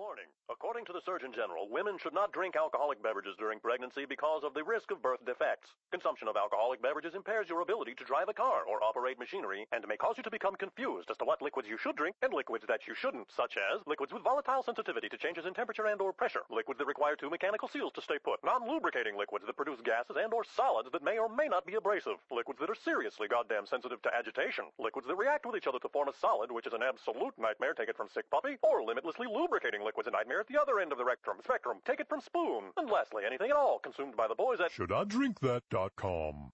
Warning. According to the Surgeon General, women should not drink alcoholic beverages during pregnancy because of the risk of birth defects. Consumption of alcoholic beverages impairs your ability to drive a car or operate machinery and may cause you to become confused as to what liquids you should drink and liquids that you shouldn't, such as liquids with volatile sensitivity to changes in temperature and or pressure, liquids that require two mechanical seals to stay put, non-lubricating liquids that produce gases and or solids that may or may not be abrasive, liquids that are seriously goddamn sensitive to agitation, liquids that react with each other to form a solid, which is an absolute nightmare, take it from Sick Puppy, or limitlessly lubricating liquids, a nightmare at the other end of the spectrum, take it from Spoon, and lastly, anything at all consumed by the boys at ShouldIDrinkThat.com.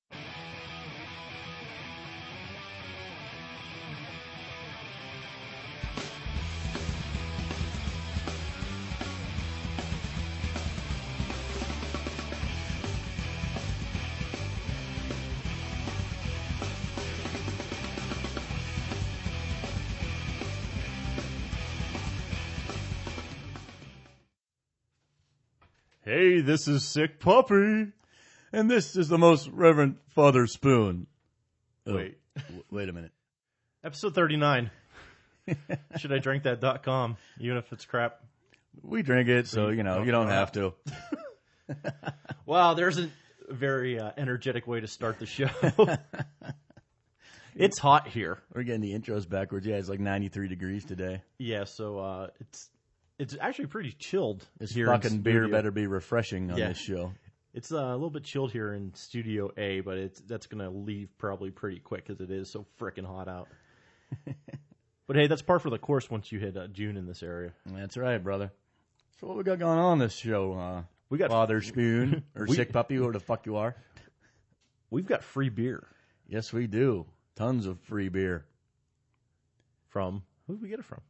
Hey, this is Sick Puppy, and this is the Most Reverend Father Spoon. Oh, wait a minute. Episode 39. ShouldIDrinkThat.com, even if it's crap. We drink it, so, you don't have to. Wow, there's a very energetic way to start the show. It's hot here. We're getting the intros backwards. Yeah, it's like 93 degrees today. Yeah, so it's actually pretty chilled. This here fucking beer better be refreshing on this show. It's a little bit chilled here in Studio A, but that's going to leave probably pretty quick because it is so frickin' hot out. But hey, that's par for the course once you hit June in this area. That's right, brother. So what we got going on this show? We got Father Spoon or Sick Puppy, whoever the fuck you are. We've got free beer. Yes, we do. Tons of free beer. From who did we get it from?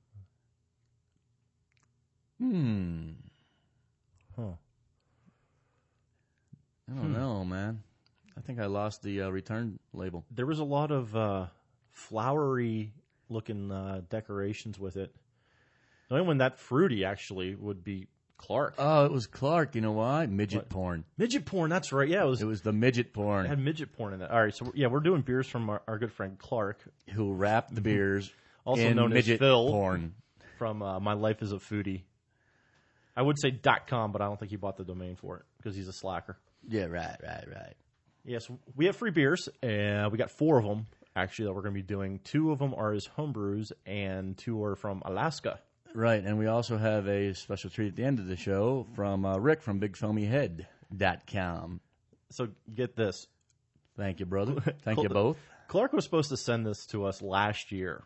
Huh. I don't know, man. I think I lost the return label. There was a lot of flowery-looking decorations with it. The only one that fruity, actually, would be Clark. Oh, it was Clark. You know why? Midget porn. Midget porn, that's right. Yeah, it was the midget porn. It had midget porn in it. All right, so we're doing beers from our good friend Clark. Who wrapped the beers also in known midget as Phil porn. From My Life as a Foodie. I would say .com, but I don't think he bought the domain for it because he's a slacker. Yeah, right. Yes, we have free beers, and we got 4 of them, actually, that we're going to be doing. 2 of them are his homebrews, and 2 are from Alaska. Right, and we also have a special treat at the end of the show from Rick from BigFilmyHead.com. So get this. Thank you, brother. Thank you both. Clark was supposed to send this to us last year.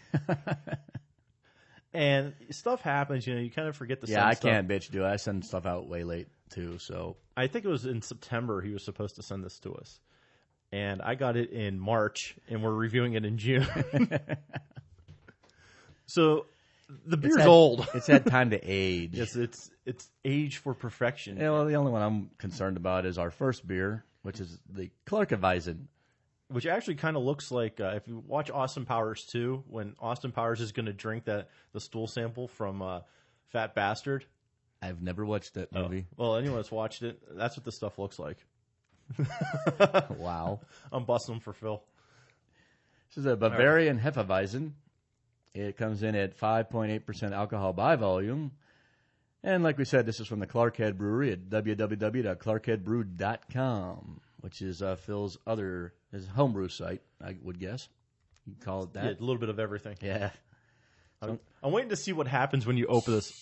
And stuff happens, you kind of forget to send stuff. Yeah, I can't bitch, dude. I send stuff out way late, too, so. I think it was in September he was supposed to send this to us. And I got it in March, and we're reviewing it in June. So, the beer's old. It's had time to age. Yes, it's age for perfection. Yeah, well, the only one I'm concerned about is our first beer, which is the Clarkeweizen. Which actually kind of looks like, if you watch Austin Powers 2, when Austin Powers is going to drink the stool sample from Fat Bastard. I've never watched that movie. Well, anyone that's watched it, that's what this stuff looks like. Wow. I'm busting them for Phil. This is a Bavarian Hefeweizen. It comes in at 5.8% alcohol by volume. And like we said, this is from the Clarkhead Brewery at www.clarkheadbrew.com, which is Phil's his homebrew site, I would guess. You can call it that. Yeah, a little bit of everything. Yeah. I'm waiting to see what happens when you open this.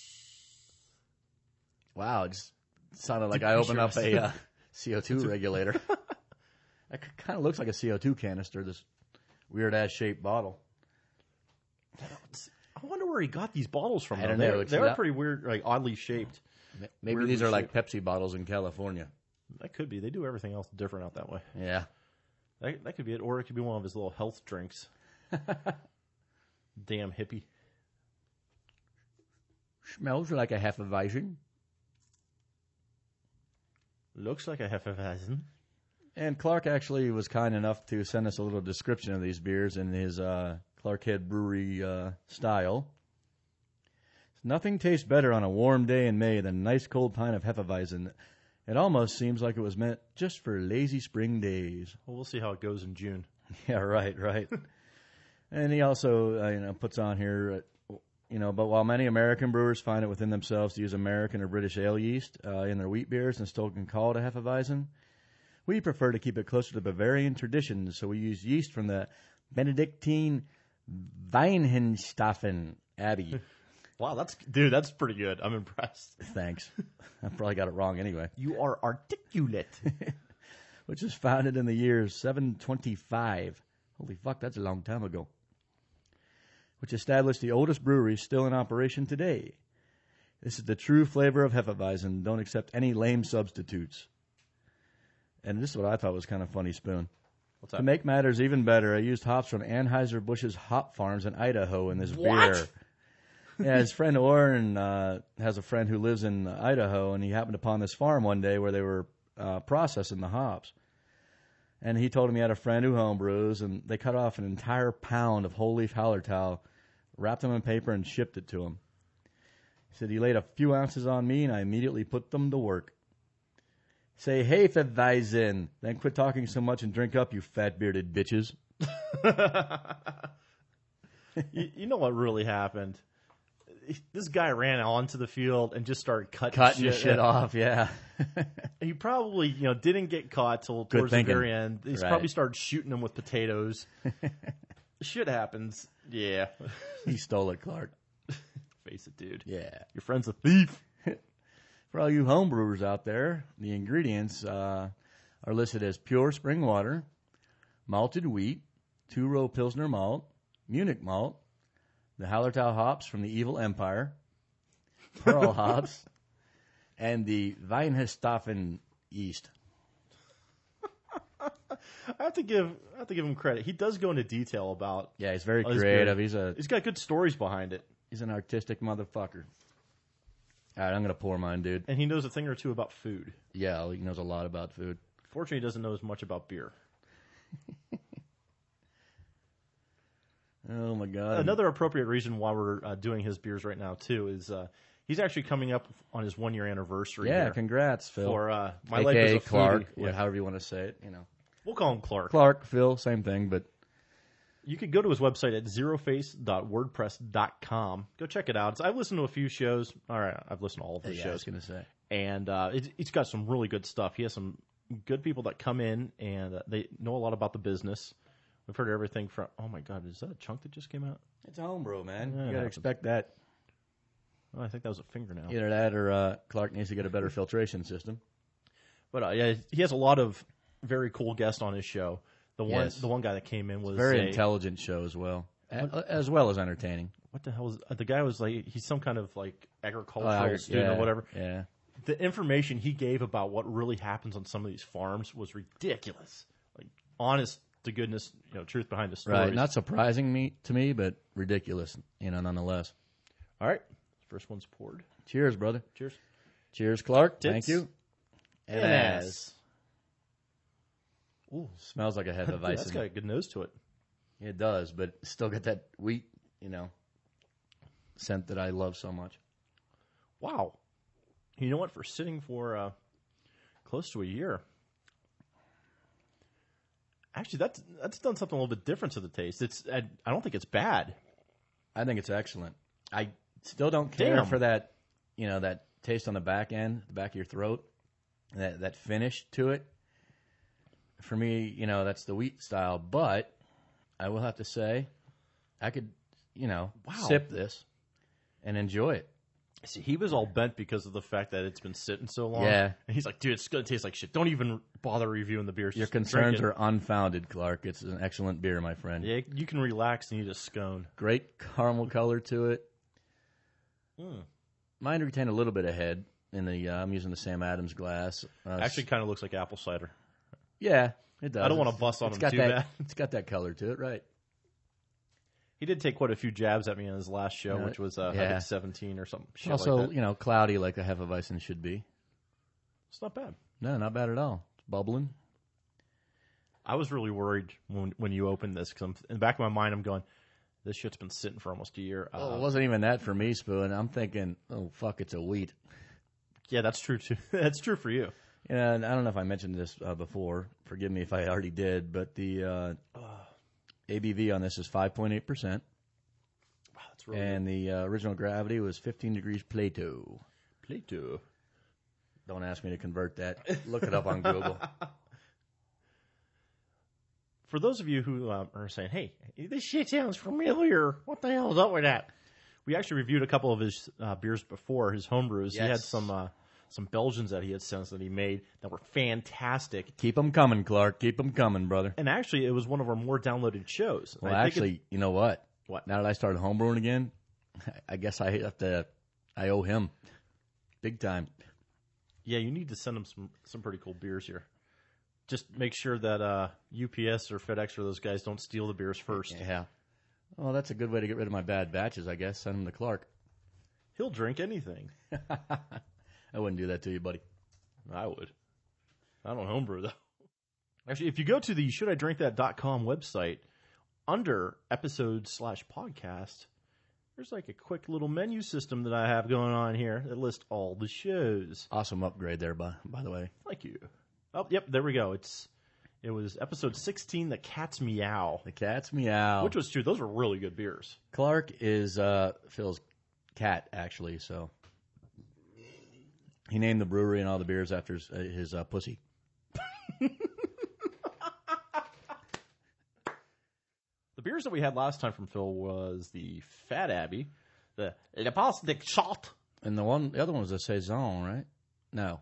Wow, it just sounded like I opened up a CO2 regulator. It kind of looks like a CO2 canister, this weird-ass shaped bottle. I wonder where he got these bottles from. I don't know. They were pretty weird, like oddly shaped. Maybe these are like Pepsi bottles in California. That could be. They do everything else different out that way. Yeah. That could be it. Or it could be one of his little health drinks. Damn hippie. Smells like a Hefeweizen. Looks like a Hefeweizen. And Clark actually was kind enough to send us a little description of these beers in his Clarkhead Brewery style. Nothing tastes better on a warm day in May than a nice cold pint of Hefeweizen. It almost seems like it was meant just for lazy spring days. Well, we'll see how it goes in June. Yeah, right. And he also puts on here, But while many American brewers find it within themselves to use American or British ale yeast in their wheat beers and still can call it a Hefeweizen, we prefer to keep it closer to Bavarian traditions, so we use yeast from the Benedictine Weinhenstaffen Abbey. Wow, that's pretty good. I'm impressed. Thanks. I probably got it wrong anyway. You are articulate. Which was founded in the year 725. Holy fuck, that's a long time ago. Which established the oldest brewery still in operation today. This is the true flavor of Hefeweizen. Don't accept any lame substitutes. And this is what I thought was kind of funny, Spoon. What's that? To make matters even better, I used hops from Anheuser-Busch's hop farms in Idaho in this What? beer. Yeah, his friend Oren has a friend who lives in Idaho, and he happened upon this farm one day where they were processing the hops. And he told him he had a friend who homebrews, and they cut off an entire pound of whole leaf Hallertau, wrapped them in paper, and shipped it to him. He said he laid a few ounces on me, and I immediately put them to work. Say, hey, Hefeweizen, then quit talking so much and drink up, you fat-bearded bitches. You know what really happened? This guy ran onto the field and just started Cutting shit off, yeah. He probably, didn't get caught till Good towards the thinking. very end. He's Right. probably started shooting them with potatoes. Shit happens. Yeah. He stole it, Clark. Face it, dude. Yeah. Your friend's a thief. For all you homebrewers out there, the ingredients are listed as pure spring water, malted wheat, 2-row Pilsner malt, Munich malt, the Hallertau hops from the Evil Empire, pearl hops, and the Weinhenstaffen yeast. I have to give him credit. He does go into detail about. Yeah, he's very his creative. beer. He's got good stories behind it, He's an artistic motherfucker. All right, I'm gonna pour mine, dude. and he knows a thing or two about food. Yeah, he knows a lot about food. Fortunately, he doesn't know as much about beer. Oh my god! Another appropriate reason why we're doing his beers right now too is he's actually coming up on his 1 year anniversary. Yeah, here congrats, Phil. for my AKA life as a Clark, foodie. Yeah. however you want to say it. We'll call him Clark. Clark, Phil, same thing, but You can go to his website at zeroface.wordpress.com. Go check it out. I've listened to a few shows. All right, I've listened to all of his yeah, I was shows, gonna say. and it's got some really good stuff. He has some good people that come in and they know a lot about the business. We've heard everything from. Oh my God, is that a chunk that just came out? It's a homebrew, man. Yeah, You it gotta happens. expect that. Oh, I think that was a fingernail. Either that or Clark needs to get a better filtration system. But yeah, he has a lot of very cool guests on his show. Yes. The one guy that came in was Very intelligent show as well, as well as entertaining. What the hell was the guy? Was like he's some kind of like agricultural student or whatever. Yeah. The information he gave about what really happens on some of these farms was ridiculous. Like honest to goodness, truth behind the stories. Right. Not surprising to me, but ridiculous, nonetheless. All right, first one's poured. Cheers, brother. Cheers. Cheers, Clark. Tits. Thank you. And as. Ooh, smells like a Dude, Hefeweizen. that's got a good nose to it. It does, but still got that wheat, scent that I love so much. Wow. You know what? For sitting for close to a year, actually, that's done something a little bit different to the taste. I don't think it's bad. I think it's excellent. I still don't care Damn. for that, that taste on the back end, the back of your throat, that finish to it. For me, that's the wheat style, but I will have to say I could, sip this and enjoy it. See, he was all bent because of the fact that it's been sitting so long. Yeah. And he's like, dude, it's going to taste like shit. Don't even bother reviewing the beer. Your Just concerns drink it." are unfounded, Clark. It's an excellent beer, my friend. Yeah, you can relax and eat a scone. Great caramel color to it. Mine retain a little bit of head in the. I'm using the Sam Adams glass. Actually, kind of looks like apple cider. Yeah, it does. I don't wanna bust on It's him got too that, bad. It's got that color to it, right? He did take quite a few jabs at me on his last show, which was I yeah. think 17 or something. Shit Also, like that. cloudy like a Hefeweizen should be. It's not bad. No, not bad at all. It's bubbling. I was really worried when you opened this because in the back of my mind, I'm going, this shit's been sitting for almost a year. Well, it wasn't even that for me, Spoon. I'm thinking, oh, fuck, it's a wheat. Yeah, that's true, too. That's true for you. And I don't know if I mentioned this before. Forgive me if I already did, but the ABV on this is 5.8%. Wow, that's really and the original gravity was 15 degrees Plato. Plato. Don't ask me to convert that. Look it up on Google. For those of you who are saying, hey, this shit sounds familiar. What the hell is up with that? We actually reviewed a couple of his beers before, his homebrews. Yes. He had some Belgians that he had sent us that he made that were fantastic. Keep them coming, Clark. Keep them coming, brother. And actually, it was one of our more downloaded shows. Well, I think actually, you know what? What? Now that I started homebrewing again, I guess I owe him big time. yeah, you need to send him some pretty cool beers here. Just make sure that UPS or FedEx or those guys don't steal the beers first. Yeah. Well, that's a good way to get rid of my bad batches, I guess. Send them to Clark. He'll drink anything. I wouldn't do that to you, buddy. I would. I don't homebrew, though. Actually, if you go to the shouldidrinkthat.com website, under episodes/podcast, there's like a quick little menu system that I have going on here that lists all the shows. Awesome upgrade there, by the way. Thank you. Oh, yep, there we go. It was episode 16, The Cat's Meow. The cat's meow. Which was true. Those were really good beers. Clark is Phil's cat, actually, so he named the brewery and all the beers after his pussy. The beers that we had last time from Phil was the Fat Abbey, the Le Pas de Chat. And the other one was a Saison, right? No.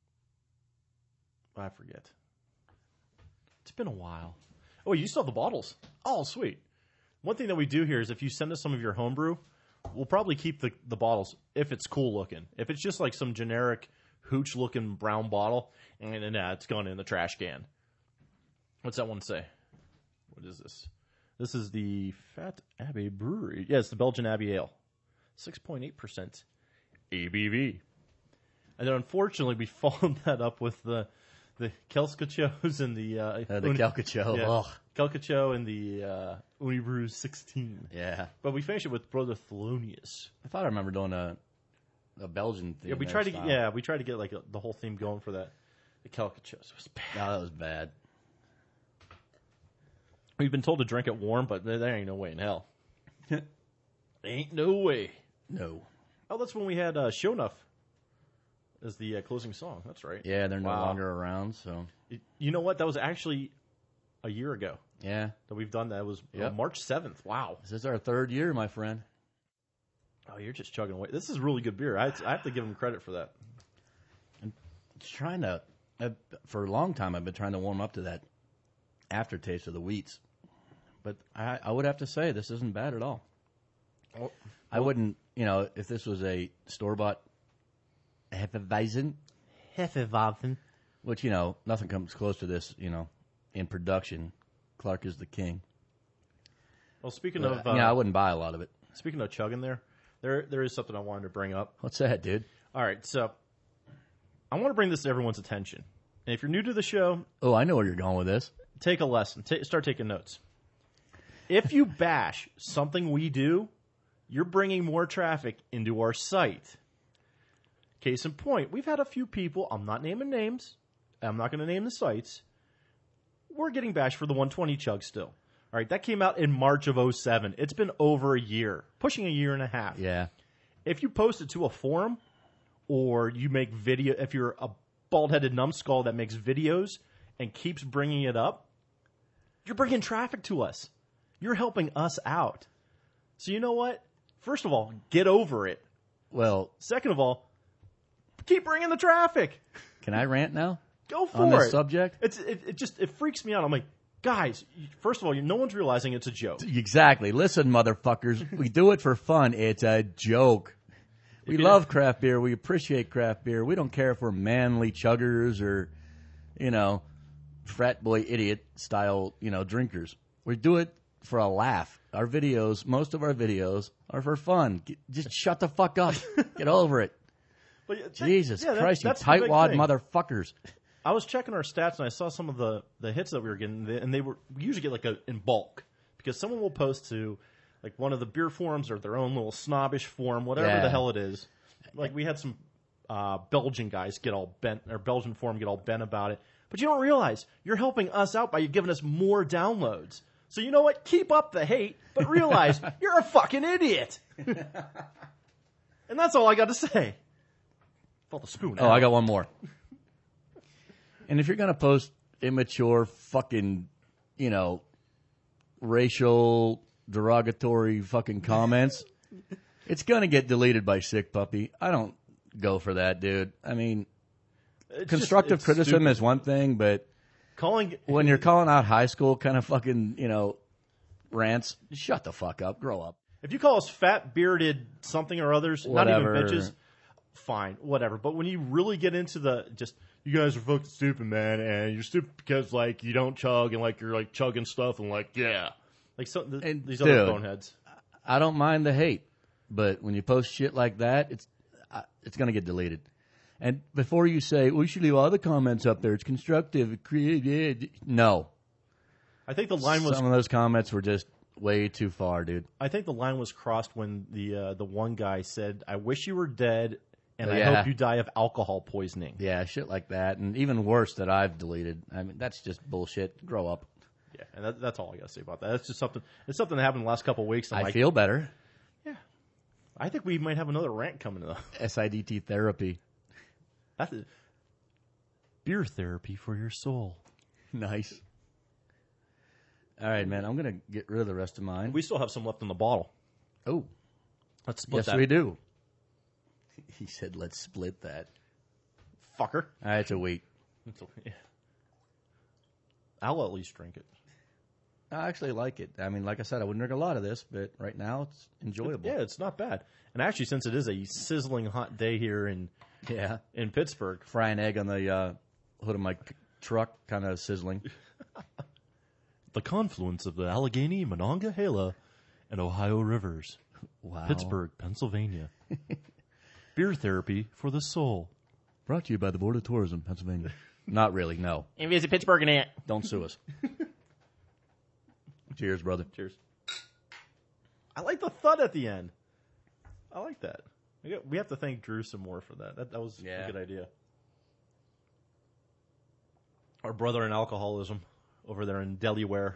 I forget. It's been a while. Oh, you still have the bottles. Oh, sweet. One thing that we do here is if you send us some of your homebrew, we'll probably keep the bottles if it's cool looking. If it's just like some generic hooch-looking brown bottle, and it's gone in the trash can. What's that one say? What is this? This is the Fat Abbey Brewery. Yeah, it's the Belgian Abbey Ale. 6.8% ABV. And then unfortunately, we followed that up with the Kelskacho's and the Kelkacho. Yeah, Ugh. Kelkacho and the Unibrew 16. Yeah. But we finished it with Brother Thelonious. I thought I remember doing a Belgian theme. Yeah, we tried to get like the whole theme going for that. The Kelkacho. So it was bad. No, that was bad. We've been told to drink it warm, but there ain't no way in hell. Ain't no way. No. Oh, that's when we had Show Enough as the closing song. That's right. Yeah, they're no Wow. longer around, so. You know what? That was actually a year ago Yeah. that we've done that. It was Yep. March 7th. Wow. This is our third year, my friend. Oh, you're just chugging away. This is really good beer. I have to give him credit for that. Just trying to, for a long time, I've been trying to warm up to that aftertaste of the wheats. But I would have to say this isn't bad at all. Oh, I wouldn't, if this was a store-bought Hefeweizen, which, nothing comes close to this, in production. Clark is the king. Well, speaking But, of, I wouldn't buy a lot of it. speaking of chugging, there is something I wanted to bring up. What's that, dude? All right, so I want to bring this to everyone's attention. And if you're new to the show, Oh, I know where you're going with this. take a lesson. Start taking notes. If you bash something we do, you're bringing more traffic into our site. Case in point, we've had a few people, I'm not naming names, I'm not going to name the sites, we're getting bashed for the 120 chug still. All right, that came out in March of 2007. It's been over a year, pushing a year and a half. Yeah. If you post it to a forum, or you make video, if you're a bald-headed numbskull that makes videos and keeps bringing it up, you're bringing traffic to us. You're helping us out. So you know what? First of all, get over it. Well, Second of all, keep bringing the traffic. can I rant now Go for on this it. subject? It freaks me out. I'm like, guys, first of all, no one's realizing it's a joke. Exactly. Listen, motherfuckers, we do it for fun. It's a joke. We love craft beer. We appreciate craft beer. We don't care if we're manly chuggers or, frat boy idiot style, drinkers. We do it for a laugh. Most of our videos are for fun. Just shut the fuck up. Get over it. But Jesus Christ, you that's the big tightwad thing. motherfuckers. I was checking our stats and I saw some of the hits that we were getting, and we usually get in bulk because someone will post to like one of the beer forums or their own little snobbish forum, whatever Yeah. the hell it is. Like we had some Belgian guys get all bent, or Belgian forum get all bent about it. But you don't realize you're helping us out by giving us more downloads. So you know what? Keep up the hate, but realize you're a fucking idiot. And that's all I got to say. Felt the spoon. Oh, I got one more. And if you're going to post immature fucking, racial derogatory fucking comments, it's going to get deleted by Sick Puppy. I don't go for that, dude. I mean, constructive criticism stupid. is one thing, but when you're calling out high school kind of fucking, rants, shut the fuck up. Grow up. If you call us fat, bearded something or others, Whatever. not even bitches, fine, whatever. But when you really get into you guys are fucking stupid, man, and you're stupid because, you don't chug and, you're, chugging stuff and, yeah. These Dude, other boneheads. I don't mind the hate, but when you post shit like that, it's going to get deleted. And before you say, we should leave all the comments up there, it's constructive, creative. No. I think the line was... Some of those comments were just way too far, dude. I think the line was crossed when the one guy said, I wish you were dead, and I Yeah. hope you die of alcohol poisoning. Yeah, shit like that. And even worse that I've deleted. I mean, that's just bullshit. Grow up. Yeah, and that's all I got to say about that. That's just something. It's something that happened the last couple of weeks. I feel better. Yeah, I think we might have another rant coming though. SIDT therapy. That's beer therapy for your soul. Nice. All right, man. I'm going to get rid of the rest of mine. We still have some left in the bottle. Oh, Let's split yes, that. we do. He said, let's split that. Fucker. All right, it's a week. Yeah. I'll at least drink it. I actually like it. I mean, like I said, I wouldn't drink a lot of this, but right now it's enjoyable. Yeah, it's not bad. And actually, since it is a sizzling hot day here in Pittsburgh, Frying egg on the hood of my truck, kind of sizzling. the confluence of the Allegheny, Monongahela, and Ohio rivers. Wow. Pittsburgh, Pennsylvania. Beer therapy for the soul. Brought to you by the Board of Tourism, Pennsylvania. Not really, no. And visit Pittsburgh and it. Don't sue us. Cheers, brother. Cheers. I like the thud at the end. I like that. We have to thank Drew some more for that. That was a good idea. Our brother in alcoholism over there in Delaware.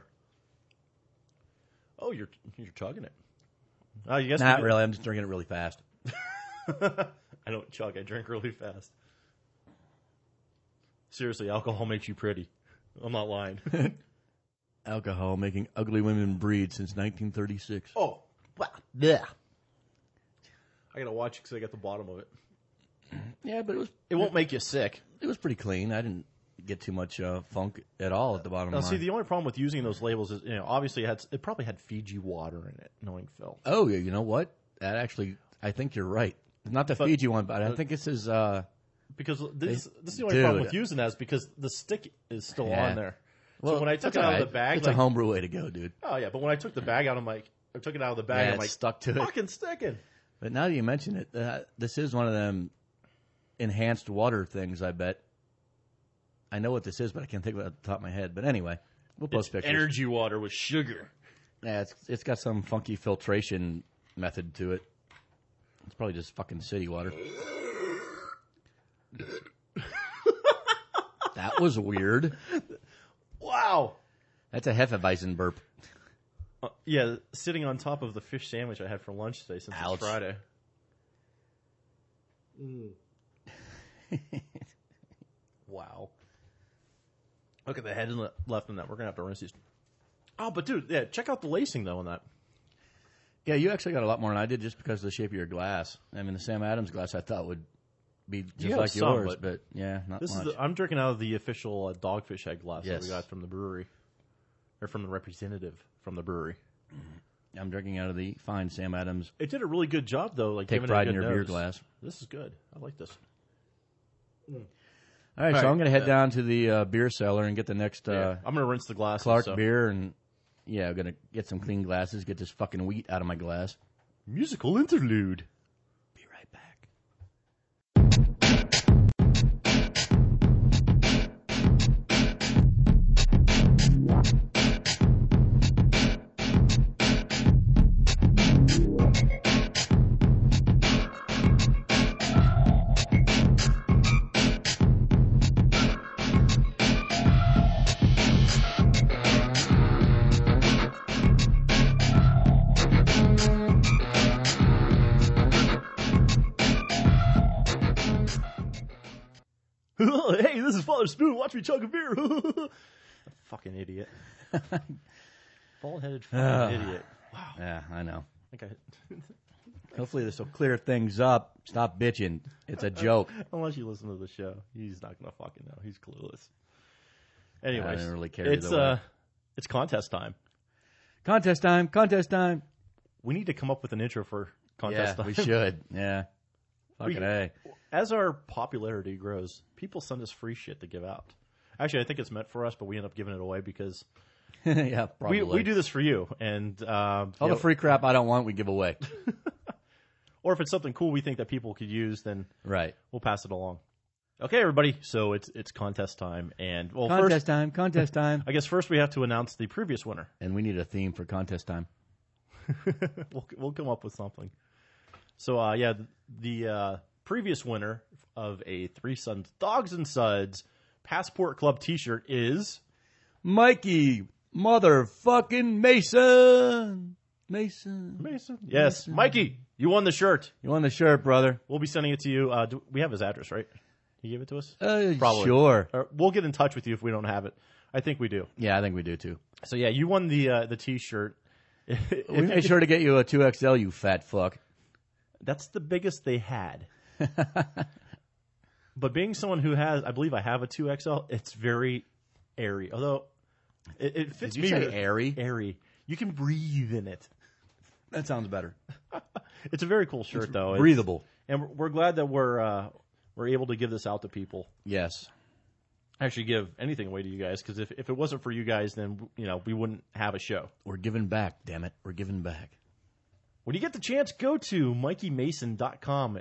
Oh, you're chugging it. Oh, you guess Not really. I'm just drinking it really fast. I don't chug. I drink really fast. Seriously, alcohol makes you pretty. I'm not lying. Alcohol making ugly women breed since 1936. Oh, yeah. I gotta watch it because I got the bottom of it. Yeah, but It won't make you sick. it was pretty clean. I didn't get too much funk at all at the bottom Now, of see, mine. the only problem with using those labels is, obviously it probably had Fiji water in it, knowing Phil. Oh, yeah, you know what? That actually, I think you're right. Not the Fiji one, but I think this is... Because this is the only Dude. problem with using that is because the stick is still on there. So when I took that's it out all of right. the bag, It's a homebrew way to go, dude. oh yeah, but when I took the bag out, I took it out of the bag, Yeah, I'm like, it's stuck to it. fucking sticking. But now that you mention it, this is one of them enhanced water things, I bet. I know what this is, but I can't think of it off the top of my head. But anyway, we'll post pictures. Energy water with sugar. Yeah, it's got some funky filtration method to it. It's probably just fucking city water. That was weird. Wow. That's a Hefeweizen burp. Yeah, sitting on top of the fish sandwich I had for lunch today since Ouch. it's Friday. Wow. Look at the head and left in that. We're going to have to rinse these. Oh, but dude, yeah, check out the lacing though on that. Yeah, you actually got a lot more than I did just because of the shape of your glass. I mean, the Sam Adams glass I thought would be just have like some, yours, but yeah, not This much. is I'm drinking out of the official Dogfish Head glass that Yes. we got from the brewery. Or from the representative from the brewery. I'm drinking out of the fine Sam Adams. It did a really good job though. Like Take giving pride it a in good your beer nose. glass. This is good. I like this. All right, so right, I'm going to head down to the beer cellar and get the next I'm going to rinse the glasses. Clark so. beer, and yeah, I'm going to get some clean glasses, get this fucking wheat out of my glass. Musical interlude. Be right back. Hey, this is Father Spoon. Watch me chug a beer. Fucking idiot. Bald-headed fucking idiot. Wow. Yeah, I know. I think Hopefully this will clear things up. Stop bitching. It's a joke. unless you listen to the show, he's not gonna fucking know. He's clueless. Anyways, I didn't really care either way. It's contest time. Contest time. Contest time. We need to come up with an intro for contest time. We should. Yeah. Fucking A. As our popularity grows, people send us free shit to give out. Actually, I think it's meant for us, but we end up giving it away because Yeah, probably. we do this for you. And all the free crap I don't want, we give away. or if it's something cool we think that people could use, then Right. we'll pass it along. Okay, everybody. So it's contest time, and Contest time. Contest time. I guess first we have to announce the previous winner. And we need a theme for contest time. We'll come up with something. So the previous winner of a Three Sons Dogs and Suds Passport Club T-shirt is Mikey motherfucking Mason. Mason. Yes, Mikey. You won the shirt. You won the shirt, brother. We'll be sending it to you. We have his address, right? He gave it to us. Probably. Sure. Or we'll get in touch with you if we don't have it. I think we do. Yeah, I think we do too. So yeah, you won the T-shirt. We made sure to get you a 2XL, you fat fuck. That's the biggest they had. But being someone who has, I believe I have a 2XL, it's very airy. Although it fits Did me. you say airy? Airy. You can breathe in it. That sounds better. It's a very cool shirt, though. Breathable. And we're glad that we're able to give this out to people. Yes. Actually give anything away to you guys, because if it wasn't for you guys, then we wouldn't have a show. We're giving back, damn it. We're giving back. When you get the chance, go to MikeyMason.com,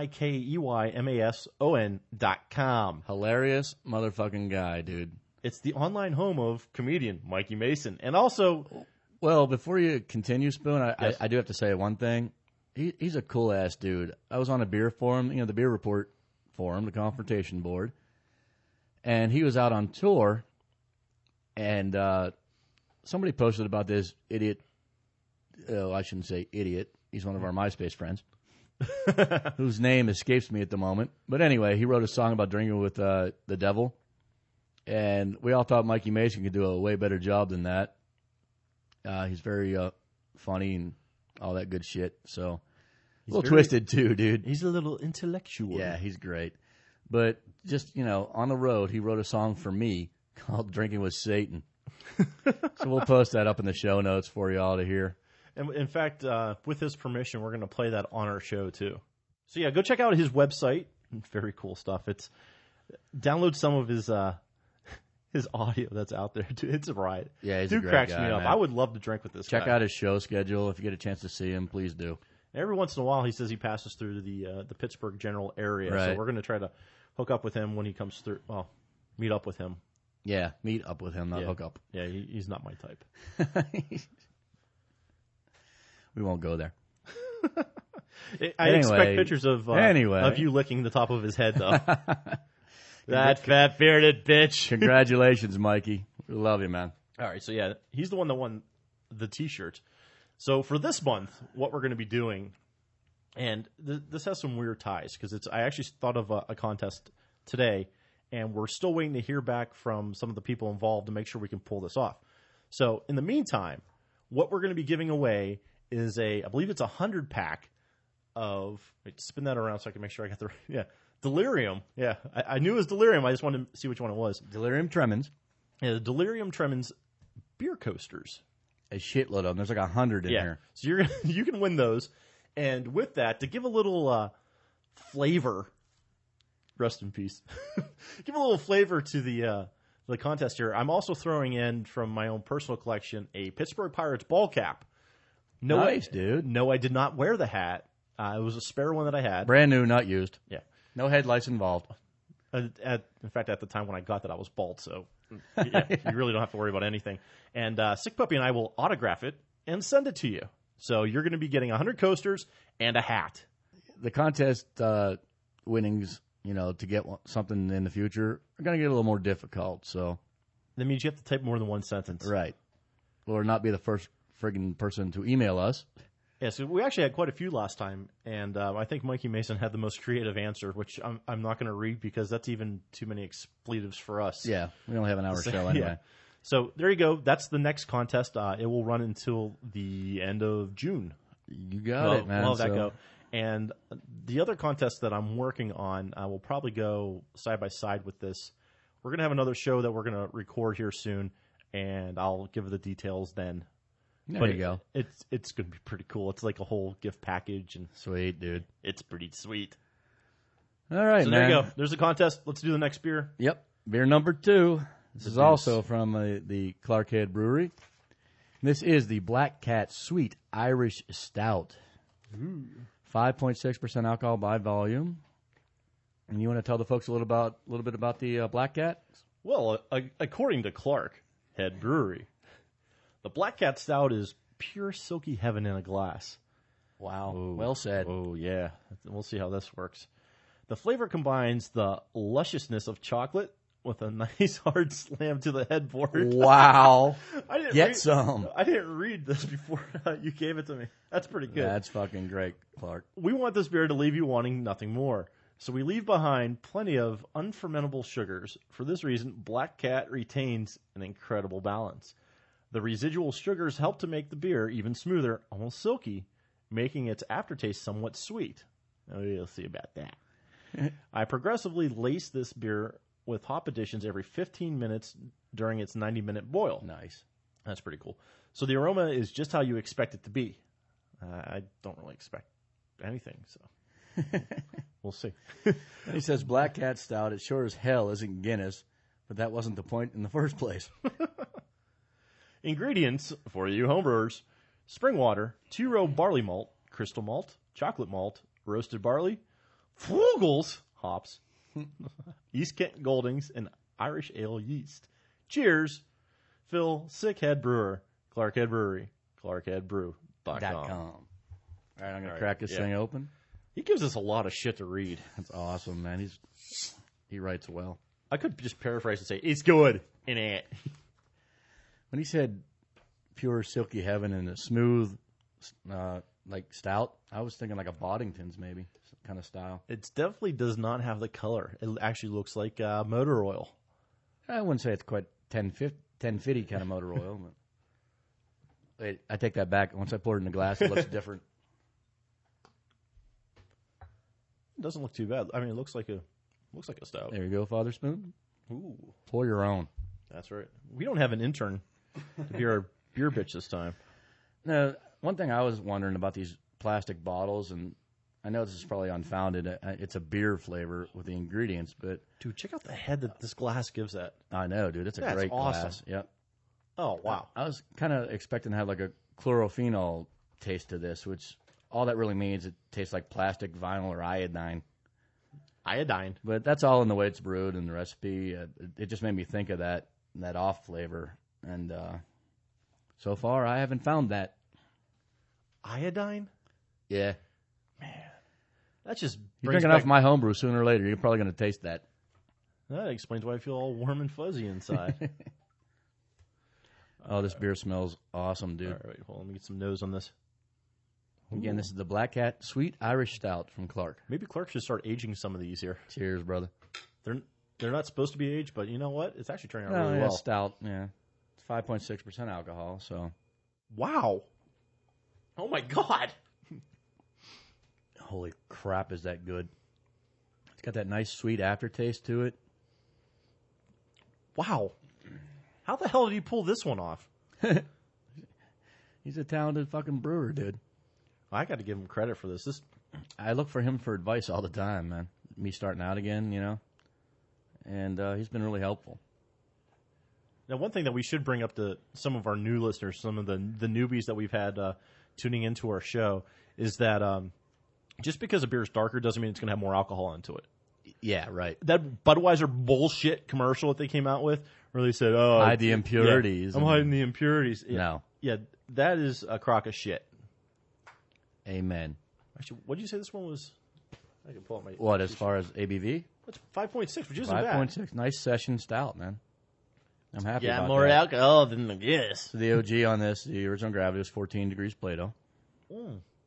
MikeyMason.com. Hilarious motherfucking guy, dude. It's the online home of comedian Mikey Mason. And also, Well, before you continue, Spoon, Yes. I do have to say one thing. He's a cool-ass dude. I was on a beer forum, the Beer Report forum, the Confrontation Board, and he was out on tour, and somebody posted about this idiot. Oh, I shouldn't say idiot. He's one of our MySpace friends, whose name escapes me at the moment. But anyway, he wrote a song about drinking with the devil, and we all thought Mikey Mason could do a way better job than that. He's very funny and all that good shit. So a little twisted too, dude. he's a little intellectual. Yeah, he's great. But just, on the road, he wrote a song for me called Drinking with Satan. So we'll post that up in the show notes for you all to hear. And in fact, with his permission, we're going to play that on our show too. So yeah, go check out his website. Very cool stuff. Download some of his audio that's out there. Dude, it's a riot. Yeah, he's Dude a great cracks guy, me up. man. I would love to drink with this Check guy. out his show schedule. If you get a chance to see him, please do. Every once in a while, he says he passes through the Pittsburgh general area. So Right. we're going to try to hook up with him when he comes through. Well, meet up with him. Yeah, meet up with him, not Yeah. hook up. Yeah, he's not my type. We won't go there. I expect pictures of you licking the top of his head, though. That fat bearded bitch. Congratulations, Mikey. We love you, man. All right, so yeah, he's the one that won the T-shirt. So for this month, what we're going to be doing, and this has some weird ties because I actually thought of a contest today, and we're still waiting to hear back from some of the people involved to make sure we can pull this off. So in the meantime, what we're going to be giving away is I believe it's 100-pack of. Wait, spin that around so I can make sure I got the Delirium. Yeah, I knew it was Delirium. I just wanted to see which one it was. Delirium Tremens. Yeah, the Delirium Tremens beer coasters. A shitload of them. There's like 100 in here. So you can win those, and with that, to give a little flavor, rest in peace. Give a little flavor to the contest here. I'm also throwing in from my own personal collection a Pittsburgh Pirates ball cap. Nice, dude. No, I did not wear the hat. It was a spare one that I had. Brand new, not used. Yeah. No headlights involved. In fact, at the time when I got that, I was bald, so yeah, you really don't have to worry about anything. And Sick Puppy and I will autograph it and send it to you. So you're going to be getting 100 coasters and a hat. The contest winnings, to get something in the future are going to get a little more difficult. So That means you have to type more than one sentence. right, or not be the first friggin' person to email us. Yeah, so we actually had quite a few last time, and I think Mikey Mason had the most creative answer, which I'm not going to read because that's even too many expletives for us. Yeah, we only have an hour show anyway. Yeah. So there you go. That's the next contest. It will run until the end of June. You got it, man. We'll have that go. And the other contest that I'm working on will probably go side by side with this. We're going to have another show that we're going to record here soon, and I'll give the details then. There you go. It's going to be pretty cool. It's like a whole gift package, and Sweet, dude. it's pretty sweet. All right, So man. there you go. There's the contest. Let's do the next beer. Yep. Beer number 2. This is Deuce. also from the Clarkhead Brewery. This is the Black Cat Sweet Irish Stout. 5.6% alcohol by volume. And you want to tell the folks a little bit about the Black Cat? Well, according to Clark Head Brewery, the Black Cat Stout is pure silky heaven in a glass. Wow. Ooh. Well said. Oh, yeah. We'll see how this works. The flavor combines the lusciousness of chocolate with a nice hard slam to the headboard. Wow. I didn't Get read, some. I didn't read this before you gave it to me. That's pretty good. That's fucking great, Clark. We want this beer to leave you wanting nothing more. So we leave behind plenty of unfermentable sugars. For this reason, Black Cat retains an incredible balance. The residual sugars help to make the beer even smoother, almost silky, making its aftertaste somewhat sweet. Oh, you'll see about that. I progressively lace this beer with hop additions every 15 minutes during its 90-minute boil. Nice. That's pretty cool. So the aroma is just how you expect it to be. I don't really expect anything, so we'll see. He says Black Cat Stout, it sure as hell isn't Guinness, but that wasn't the point in the first place. Ingredients for you homebrewers: spring water, 2-row barley malt, crystal malt, chocolate malt, roasted barley, Fuggles hops, East Kent Goldings, and Irish ale yeast. Cheers, Phil Sickhead Brewer, Clarkhead Brewery, clarkheadbrew.com. All right, I'm going to crack this thing open. He gives us a lot of shit to read. That's awesome, man. He writes well. I could just paraphrase and say, it's good in it. When he said pure silky heaven and a smooth, like stout, I was thinking like a Boddington's maybe kind of style. It definitely does not have the color. It actually looks like motor oil. I wouldn't say it's quite 1050 kind of motor oil, but I take that back. Once I pour it in the glass, it looks different. It doesn't look too bad. I mean, it looks like a stout. There you go, Father Spoon. Ooh, Pour your own. that's right. We don't have an intern to be our beer bitch this time. Now, one thing I was wondering about these plastic bottles, and I know this is probably unfounded. It's a beer flavor with the ingredients, but Dude, check out the head that this glass gives that. I know, dude. It's a That's great awesome. glass. Yep. Oh, wow. I was kind of expecting to have like a chlorophenol taste to this, which all that really means it tastes like plastic, vinyl, or iodine. Iodine. But that's all in the way it's brewed in the recipe. It just made me think of that off flavor, and so far I haven't found that. Iodine? Yeah. That just You brings drink back... enough of my homebrew, sooner or later you're probably going to taste that. That explains why I feel all warm and fuzzy inside. Oh, this beer smells awesome, dude. All right, hold on. Let me get some nose on this. Again, this is the Black Cat Sweet Irish Stout from Clark. Maybe Clark should start aging some of these here. Cheers, brother. They're not supposed to be aged, but you know what? It's actually turning out Oh, really yeah, well. stout, yeah. It's 5.6% alcohol, so. Wow. Oh, my God. Holy crap, is that good. It's got that nice sweet aftertaste to it. Wow. How the hell did he pull this one off? He's a talented fucking brewer, dude. I got to give him credit for this. I look for him for advice all the time, man. Me starting out again, you know. And he's been really helpful. Now, one thing that we should bring up to some of our new listeners, some of the newbies that we've had tuning into our show, is that just because a beer is darker doesn't mean it's going to have more alcohol into it. Yeah, right. That Budweiser bullshit commercial that they came out with, where they said, "Oh, Hide the impurities. Yeah, I'm hiding the impurities." Yeah. No. Yeah, that is a crock of shit. Amen. Actually, what did you say this one was? I can pull up my. What, as far as ABV? It's 5.6, which isn't bad. 5.6. Nice session stout, man. I'm happy Yeah, about more that. alcohol than the guess. So the OG on this, the original gravity was 14 degrees Plato.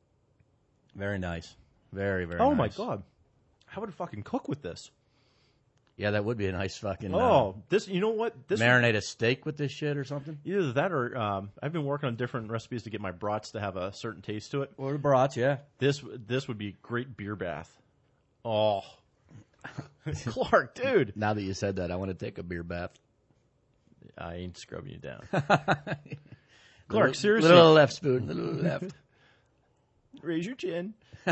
Very nice. Very, very Oh, nice. my God. How would it fucking cook with this? Yeah, that would be a nice fucking this, you know what? This marinate a steak with this shit or something. Either that or I've been working on different recipes to get my brats to have a certain taste to it. Or the brats, yeah. This would be a great beer bath. Oh. Clark, dude. Now that you said that, I want to take a beer bath. I ain't scrubbing you down. Clark, seriously. Little left spoon, little left. Raise your chin.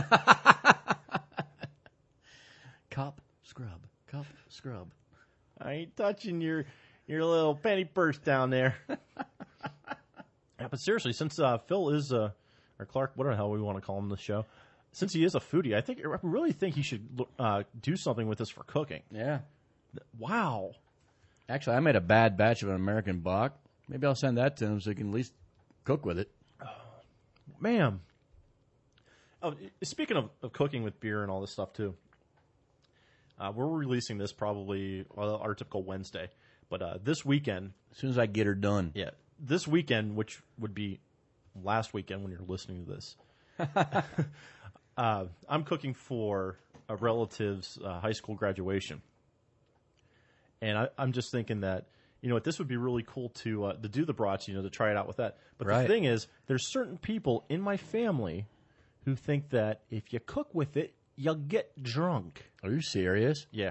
Cup, scrub. I ain't touching your little penny purse down there. Yeah, but seriously, since Phil is, or Clark, whatever the hell we want to call him this show, since he is a foodie, I really think he should do something with this for cooking. Yeah. Wow. Actually, I made a bad batch of an American Bach. Maybe I'll send that to him so he can at least cook with it. Man. Oh, speaking of cooking with beer and all this stuff, too, we're releasing this probably our typical Wednesday. But this weekend... As soon as I get her done. Yeah. This weekend, which would be last weekend when you're listening to this, I'm cooking for a relative's high school graduation. And I'm just thinking that, you know what, this would be really cool to do the brats, to try it out with that. But Right. the thing is, there's certain people in my family who think that if you cook with it, you'll get drunk. Are you serious? Yeah.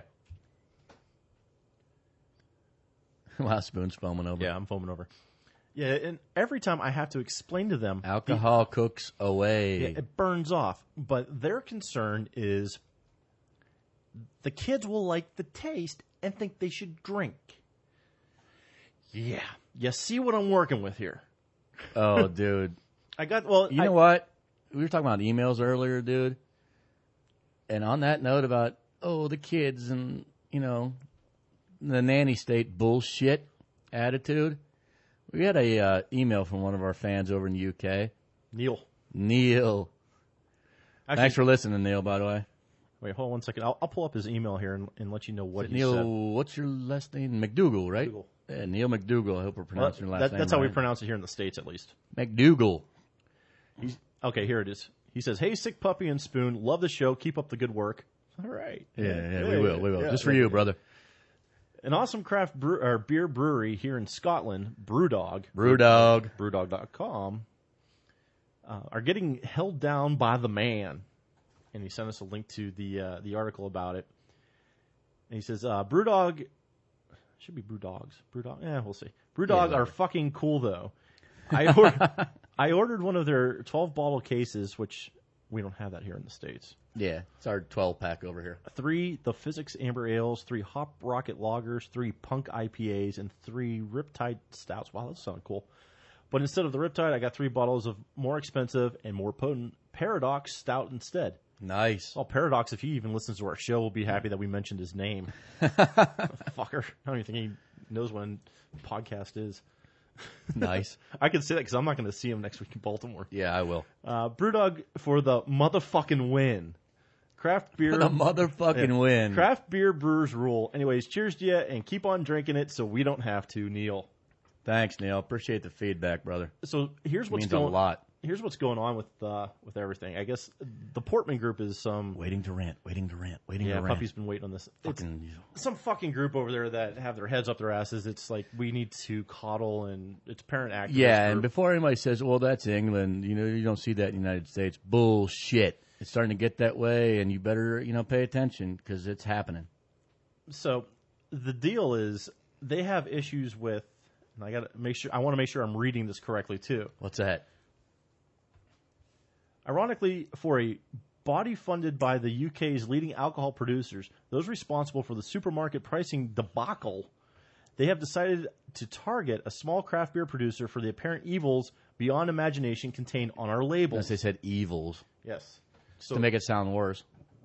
Wow, spoon's foaming over. Yeah, I'm foaming over. Yeah, and every time I have to explain to them... Alcohol cooks away. Yeah, it burns off. But their concern is the kids will like the taste and think they should drink. Yeah. You see what I'm working with here. Oh, dude. I got, well... You know what? We were talking about emails earlier, dude. And on that note about, the kids and, the nanny state bullshit attitude, we had a email from one of our fans over in the UK. Neil. Actually, Thanks for listening, Neil, by the way. Wait, hold on 1 second. I'll pull up his email here and let you know what he Neil, said. what's your last name? McDougal, right? McDougal. Yeah, Neil McDougal. I hope we're pronouncing your last name That's how we right. pronounce it here in the States, at least. McDougal. Okay, here it is. He says, "Hey, Sick Puppy and Spoon, love the show. Keep up the good work." All right. Yeah, we will. Yeah, Just for you, brother. An awesome craft beer brewery here in Scotland, Brewdog. Brewdog.com, are getting held down by the man. And he sent us a link to the article about it. And he says, Brewdog, should be Brewdogs. Brewdog, we'll see. Brewdog are fucking cool, though. I ordered one of their 12-bottle cases, which we don't have that here in the States. Yeah, it's our 12-pack over here. 3 The Physics Amber Ales, 3 Hop Rocket Lagers, 3 Punk IPAs, and 3 Riptide Stouts. Wow, those sound cool. But instead of the Riptide, I got 3 bottles of more expensive and more potent Paradox Stout instead. Nice. Well, Paradox, if he even listens to our show, will be happy that we mentioned his name. Fucker. I don't even think he knows when the podcast is. Nice. I can say that because I'm not going to see him next week in Baltimore. Yeah, I will. Brewdog for the motherfucking win. Craft beer. The motherfucking win. Craft beer brewers rule. Anyways, cheers to you and keep on drinking it so we don't have to, Neil. Thanks, Neil. Appreciate the feedback, brother. So here's what's means going a lot. Here's what's going on with everything. I guess the Portman group is some Waiting to rant. Yeah, Puppy's been waiting on this. It's some fucking group over there that have their heads up their asses. It's like we need to coddle, and it's parent activist. Yeah, group. and before anybody says, well, that's England, you don't see that in the United States. Bullshit. It's starting to get that way, and you better, pay attention because it's happening. So the deal is they have issues with, and I want to make sure I'm reading this correctly too. What's that? Ironically, for a body funded by the UK's leading alcohol producers, those responsible for the supermarket pricing debacle, they have decided to target a small craft beer producer for the apparent evils beyond imagination contained on our labels. As they said, evils. Yes. To make it sound worse.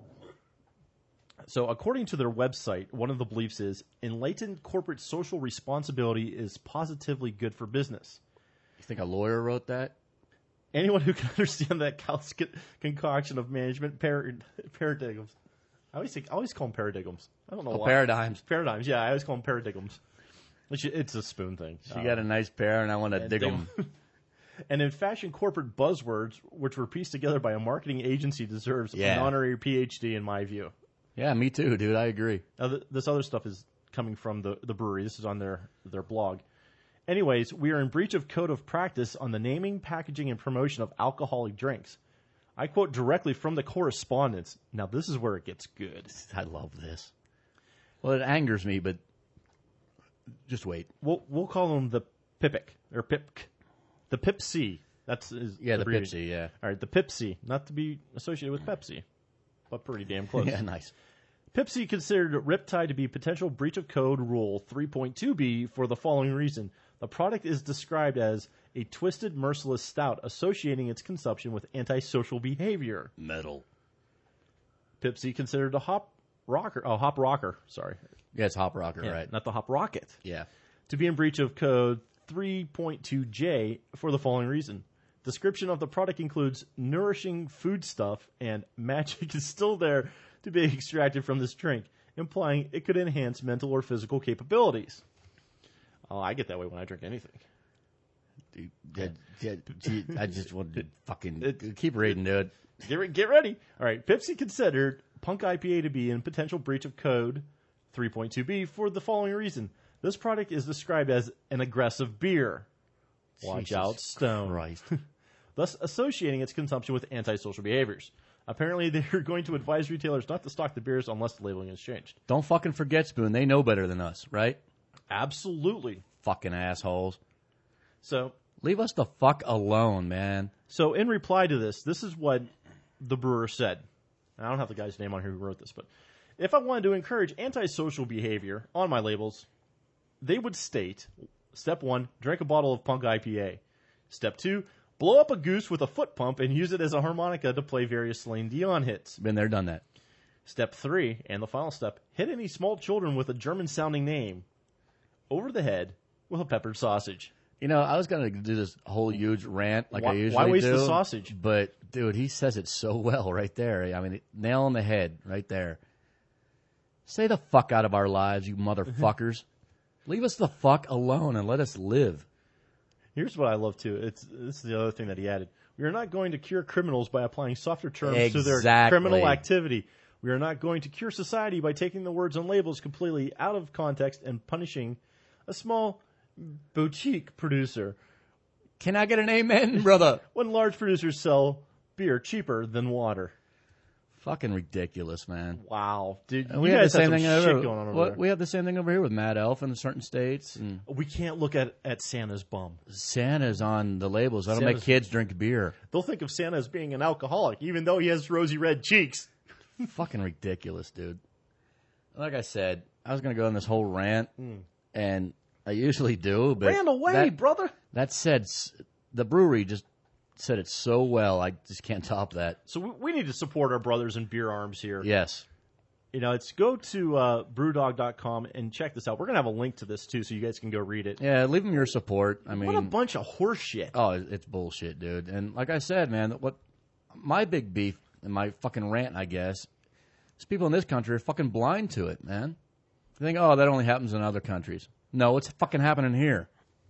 So according to their website, one of the beliefs is enlightened corporate social responsibility is positively good for business. You think a lawyer wrote that? Anyone who can understand that concoction of management paradigms. I always call them paradigms. I don't know why. Paradigms. Paradigms, yeah. I always call them paradigms. It's a spoon thing. She got a nice pair, and I want to dig them. And in fashion corporate buzzwords, which were pieced together by a marketing agency, deserves Yeah. an honorary PhD in my view. Yeah, me too, dude. I agree. Now, this other stuff is coming from the brewery. This is on their blog. Anyways, we are in breach of code of practice on the naming, packaging, and promotion of alcoholic drinks. I quote directly from the correspondence. Now, this is where it gets good. I love this. Well, it angers me, but just wait. We'll call them the PIPIC, or PIPC. The PIPC. That's Yeah, the abbreviation. Pepsi, yeah. All right, the PIPC. Not to be associated with Pepsi, but pretty damn close. Yeah, nice. Pepsi considered Riptide to be potential breach of code rule 3.2b for the following reason. The product is described as a twisted, merciless stout, associating its consumption with antisocial behavior. Metal. Pepsi considered a hop rocker, sorry. Yeah, it's Hop Rocker, Yeah, right? not the hop rocket. Yeah. To be in breach of code 3.2J for the following reason. Description of the product includes nourishing foodstuff and magic is still there to be extracted from this drink, implying it could enhance mental or physical capabilities. Oh, I get that way when I drink anything. I just wanted to fucking keep reading, dude. Get ready. All right. Pepsi considered Punk IPA to be in potential breach of code 3.2b for the following reason. This product is described as an aggressive beer. Watch Jesus out, Stone. Christ. Thus associating its consumption with antisocial behaviors. Apparently, they're going to advise retailers not to stock the beers unless the labeling is changed. Don't fucking forget, Spoon. They know better than us, right? Absolutely. Fucking assholes. So Leave us the fuck alone, man. So in reply to this is what the brewer said. And I don't have the guy's name on here who wrote this, but if I wanted to encourage antisocial behavior on my labels, they would state, step 1, drink a bottle of Punk IPA. Step 2, blow up a goose with a foot pump and use it as a harmonica to play various Celine Dion hits. Been there, done that. Step 3, and the final step, hit any small children with a German-sounding name over the head with a peppered sausage. You know, I was going to do this whole huge rant like I usually do. Why waste the sausage? But, dude, he says it so well right there. I mean, nail on the head right there. Stay the fuck out of our lives, you motherfuckers. Leave us the fuck alone and let us live. Here's what I love, too. This is the other thing that he added. We are not going to cure criminals by applying softer terms to their criminal activity. We are not going to cure society by taking the words on labels completely out of context and punishing a small boutique producer Can I get an amen, brother? when large producers sell beer cheaper than water. Fucking ridiculous, man. Wow. Dude, And we you have guys the same have thing some shit over. going on over Well, there. we have the same thing over here with Mad Elf in certain states. And We can't look at Santa's bum. Santa's on the labels. I don't make Santa's- kids drink beer. They'll think of Santa as being an alcoholic, even though he has rosy red cheeks. Fucking ridiculous, dude. Like I said, I was going to go on this whole rant, and I usually do, but Ran away, brother. That said, the brewery just said it so well. I just can't top that. So we need to support our brothers in beer arms here. Yes. You know, it's go to brewdog.com and check this out. We're going to have a link to this, too, so you guys can go read it. Yeah, leave them your support. I mean, What a bunch of horse shit. oh, it's bullshit, dude. And like I said, man, what my big beef and my fucking rant, I guess, is people in this country are fucking blind to it, man. They think, oh, that only happens in other countries. No, it's fucking happening here.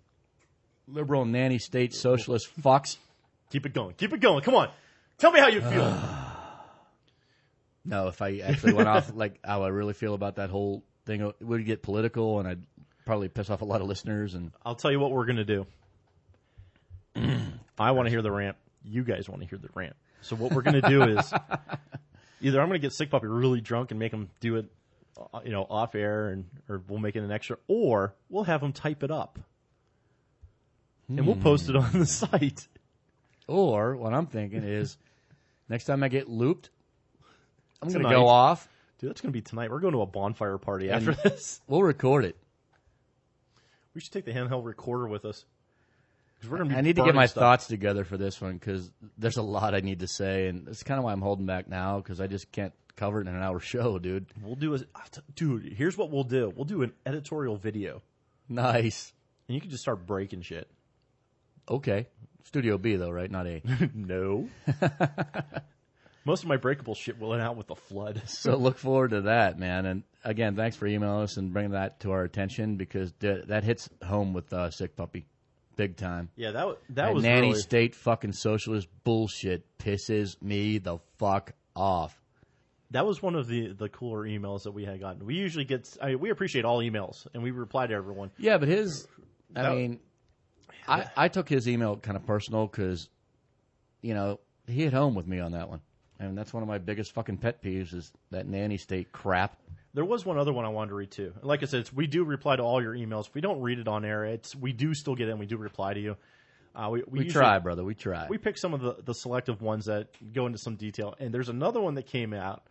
Liberal nanny state socialist fucks. Keep it going. Keep it going. Come on. Tell me how you feel. No, if I actually went off like how I really feel about that whole thing, it would get political, and I'd probably piss off a lot of listeners. And I'll tell you what we're going to do. I want to hear the rant. You guys want to hear the rant. So what we're going to do is either I'm going to get Sick Puppy really drunk and make him do it, off air, or we'll make it an extra, or we'll have him type it up. And we'll post it on the site. or what I'm thinking is, next time I get looped, I'm going to Tonight. go off. Dude, that's going to be tonight. We're going to a bonfire party after this. We'll record it. We should take the handheld recorder with us. 'Cause we're gonna be I need to get burning my stuff. thoughts together for this one because there's a lot I need to say, and that's kind of why I'm holding back now because I just can't cover it in an hour show, dude. We'll do dude, here's what we'll do. We'll do an editorial video. Nice. And you can just start breaking shit. Okay. Studio B, though, right? Not A. No. Most of my breakable shit went out with the flood. So look forward to that, man. And again, thanks for emailing us and bringing that to our attention because that hits home with Sick Puppy big time. Yeah, that That was nanny really... state fucking socialist bullshit pisses me the fuck off. That was one of the cooler emails that we had gotten. We usually get... we appreciate all emails, and we reply to everyone. Yeah, but his... That- I mean, I took his email kind of personal because, you know, he hit home with me on that one. And that's one of my biggest fucking pet peeves is that nanny state crap. There was one other one I wanted to read, too. Like I said, we do reply to all your emails. If we don't read it on air, we do still get it, and we do reply to you. We We usually try, brother. We try. We pick some of the selective ones that go into some detail. And there's another one that came out.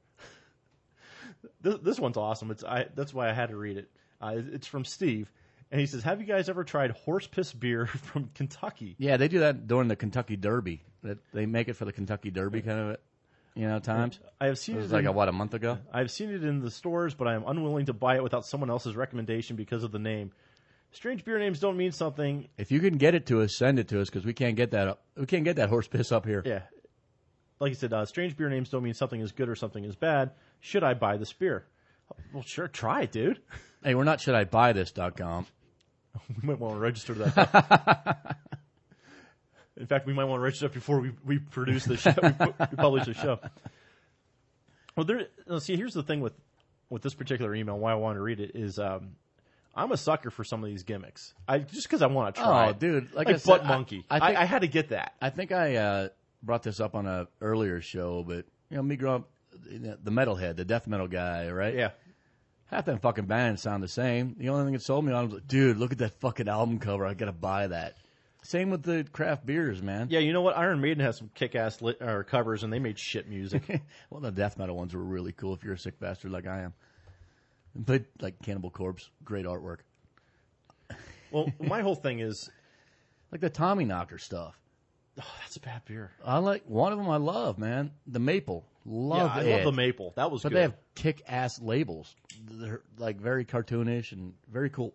This one's awesome. That's why I had to read it. It's from Steve. And he says, have you guys ever tried horse piss beer from Kentucky? Yeah, they do that during the Kentucky Derby. They make it for the Kentucky Derby kind of, times. I have seen It was it like, in, a month ago? I've seen it in the stores, but I am unwilling to buy it without someone else's recommendation because of the name. Strange beer names don't mean something. If you can get it to us, send it to us because we can't get that. We can't get that horse piss up here. Yeah. Like you said, strange beer names don't mean something is good or something is bad. Should I buy this beer? Well, sure, try it, dude. Hey, we're not shouldibuythis.com. We might want to register that. In fact, we might want to register before we produce the show. We publish the show. Well, see, here's the thing with this particular email. Why I want to read it is, I'm a sucker for some of these gimmicks. Just because I want to try. Oh, it. dude, like I said, Butt Monkey. I had to get that. I think I brought this up on a earlier show, but me growing up, the metalhead, the death metal guy, right? Yeah. Half them fucking bands sound the same. The only thing that sold me on was like, dude, look at that fucking album cover. I gotta buy that. Same with the craft beers, man. Yeah, you know what? Iron Maiden has some kick-ass covers, and they made shit music. Well, the death metal ones were really cool if you're a sick bastard like I am. But like Cannibal Corpse, great artwork. Well, my whole thing is, Like the Tommy Knocker stuff. oh, that's a bad beer. I like one of them. I love, man, the Maple. Love I it. love the maple. That was But good. they have kick-ass labels. They're like very cartoonish and very cool.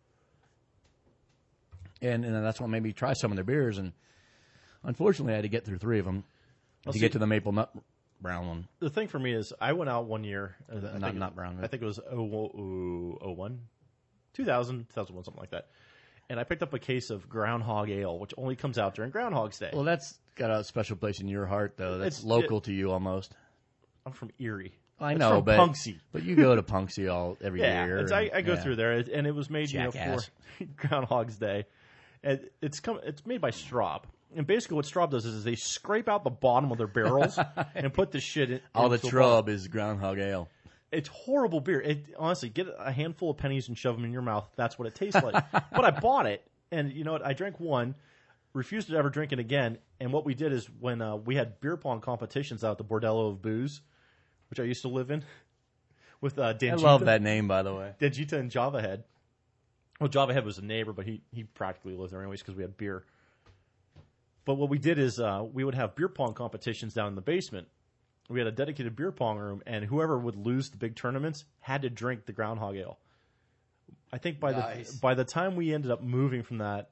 And that's what made me try some of their beers. And unfortunately, I had to get through 3 of them to get to the maple nut brown one. The thing for me is, I went out one year. Not brown. I think it was 01, 2000, 2001, something like that. And I picked up a case of Groundhog Ale, which only comes out during Groundhog's Day. Well, that's got a special place in your heart, though. That's It's- local to you almost. I'm from Erie. I It's know, from but Punxsy. But you go to Punxsy every Yeah, year. I go yeah. through there, and it was made Jackass. for Groundhog's Day. And it's made by Straub. And basically what Straub does is they scrape out the bottom of their barrels and put the shit in. All the into a bottle. trub is Groundhog Ale. It's horrible beer. Honestly, get a handful of pennies and shove them in your mouth. That's what it tastes like. But I bought it, and you know what? I drank one, refused to ever drink it again. And what we did is when we had beer pong competitions out at the Bordello of Booze, which I used to live in, with Danjita. I love that name, by the way. Danjita and Java Head. Well, Java Head was a neighbor, but he practically lived there anyways because we had beer. But what we did is we would have beer pong competitions down in the basement. We had a dedicated beer pong room, and whoever would lose the big tournaments had to drink the Groundhog Ale. I think by the time we ended up moving from that,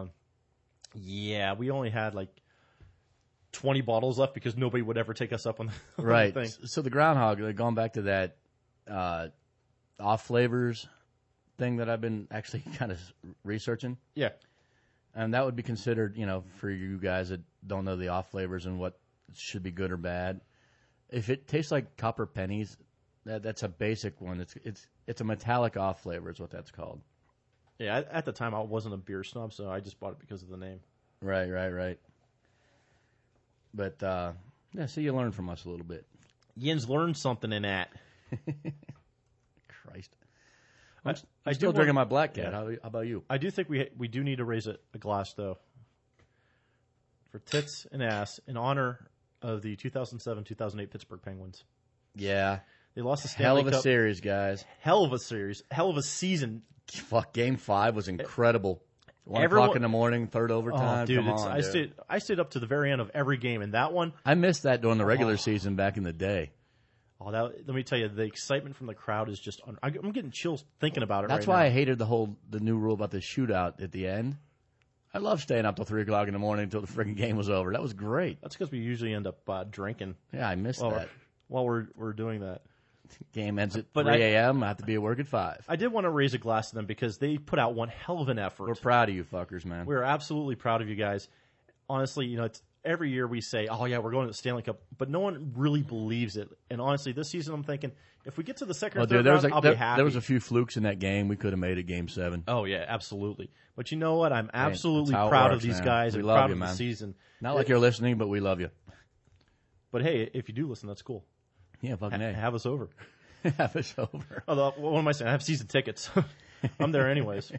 we only had like 20 bottles left because nobody would ever take us up on the Right. thing. So the Groundhog, going back to that off flavors thing that I've been actually kind of researching. Yeah. And that would be considered, for you guys that don't know the off flavors and what should be good or bad. If it tastes like copper pennies, that's a basic one. It's a metallic off flavor is what that's called. Yeah, at the time I wasn't a beer snob, so I just bought it because of the name. Right. But, so you learn from us a little bit. Jens learned something in that. Christ. I I'm still drinking my Black Cat. How about you? I do think we do need to raise a glass, though, for tits and ass in honor of the 2007-2008 Pittsburgh Penguins. Yeah. They lost the Hell Stanley of a Cup. series, guys. Hell of a series. Hell of a season. Fuck, Game 5 was incredible. 1 Everyone- o'clock in the morning, third overtime. Oh, dude, Come on, dude. I stayed up to the very end of every game, and that one, I missed that during the regular season back in the day. let me tell you, the excitement from the crowd is just. I'm getting chills thinking about it. That's right why now. I hated the new rule about the shootout at the end. I love staying up till 3 o'clock in the morning until the freaking game was over. That was great. That's because we usually end up drinking Yeah, I missed that. while we're doing that. Game ends at But 3 a.m. I have to be at work at 5. I did want to raise a glass to them because they put out one hell of an effort. We're proud of you fuckers, man. We're absolutely proud of you guys. Honestly, you know, it's every year we say, "Oh yeah, we're going to the Stanley Cup," but no one really believes it. And honestly, this season I'm thinking, if we get to the second or third round, I'll be happy. There was a few flukes in that game. We could have made it Game 7. Oh yeah, absolutely. But you know what? I'm absolutely that's how it proud works, of these man. guys We and love proud you, of the man. season. Not like you're listening, but we love you. But hey, if you do listen, that's cool. Yeah, fucking A. Have us over. Have us over. Although, what am I saying? I have season tickets. I'm there anyways.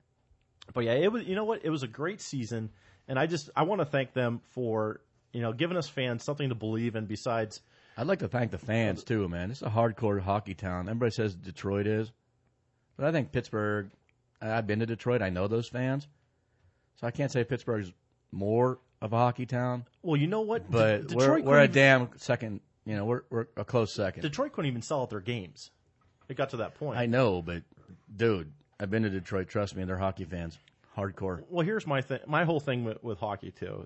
But yeah, it was. You know what? It was a great season, and I want to thank them for giving us fans something to believe in. Besides, I'd like to thank the fans too, man. It's a hardcore hockey town. Everybody says Detroit is, but I think Pittsburgh. I've been to Detroit. I know those fans, so I can't say Pittsburgh's more of a hockey town. Well, you know what? But Detroit we're a damn second. We're a close second. Detroit couldn't even sell out their games. It got to that point. I know, but dude, I've been to Detroit. Trust me, they're hockey fans, hardcore. Well, here's my thing. My whole thing with hockey too.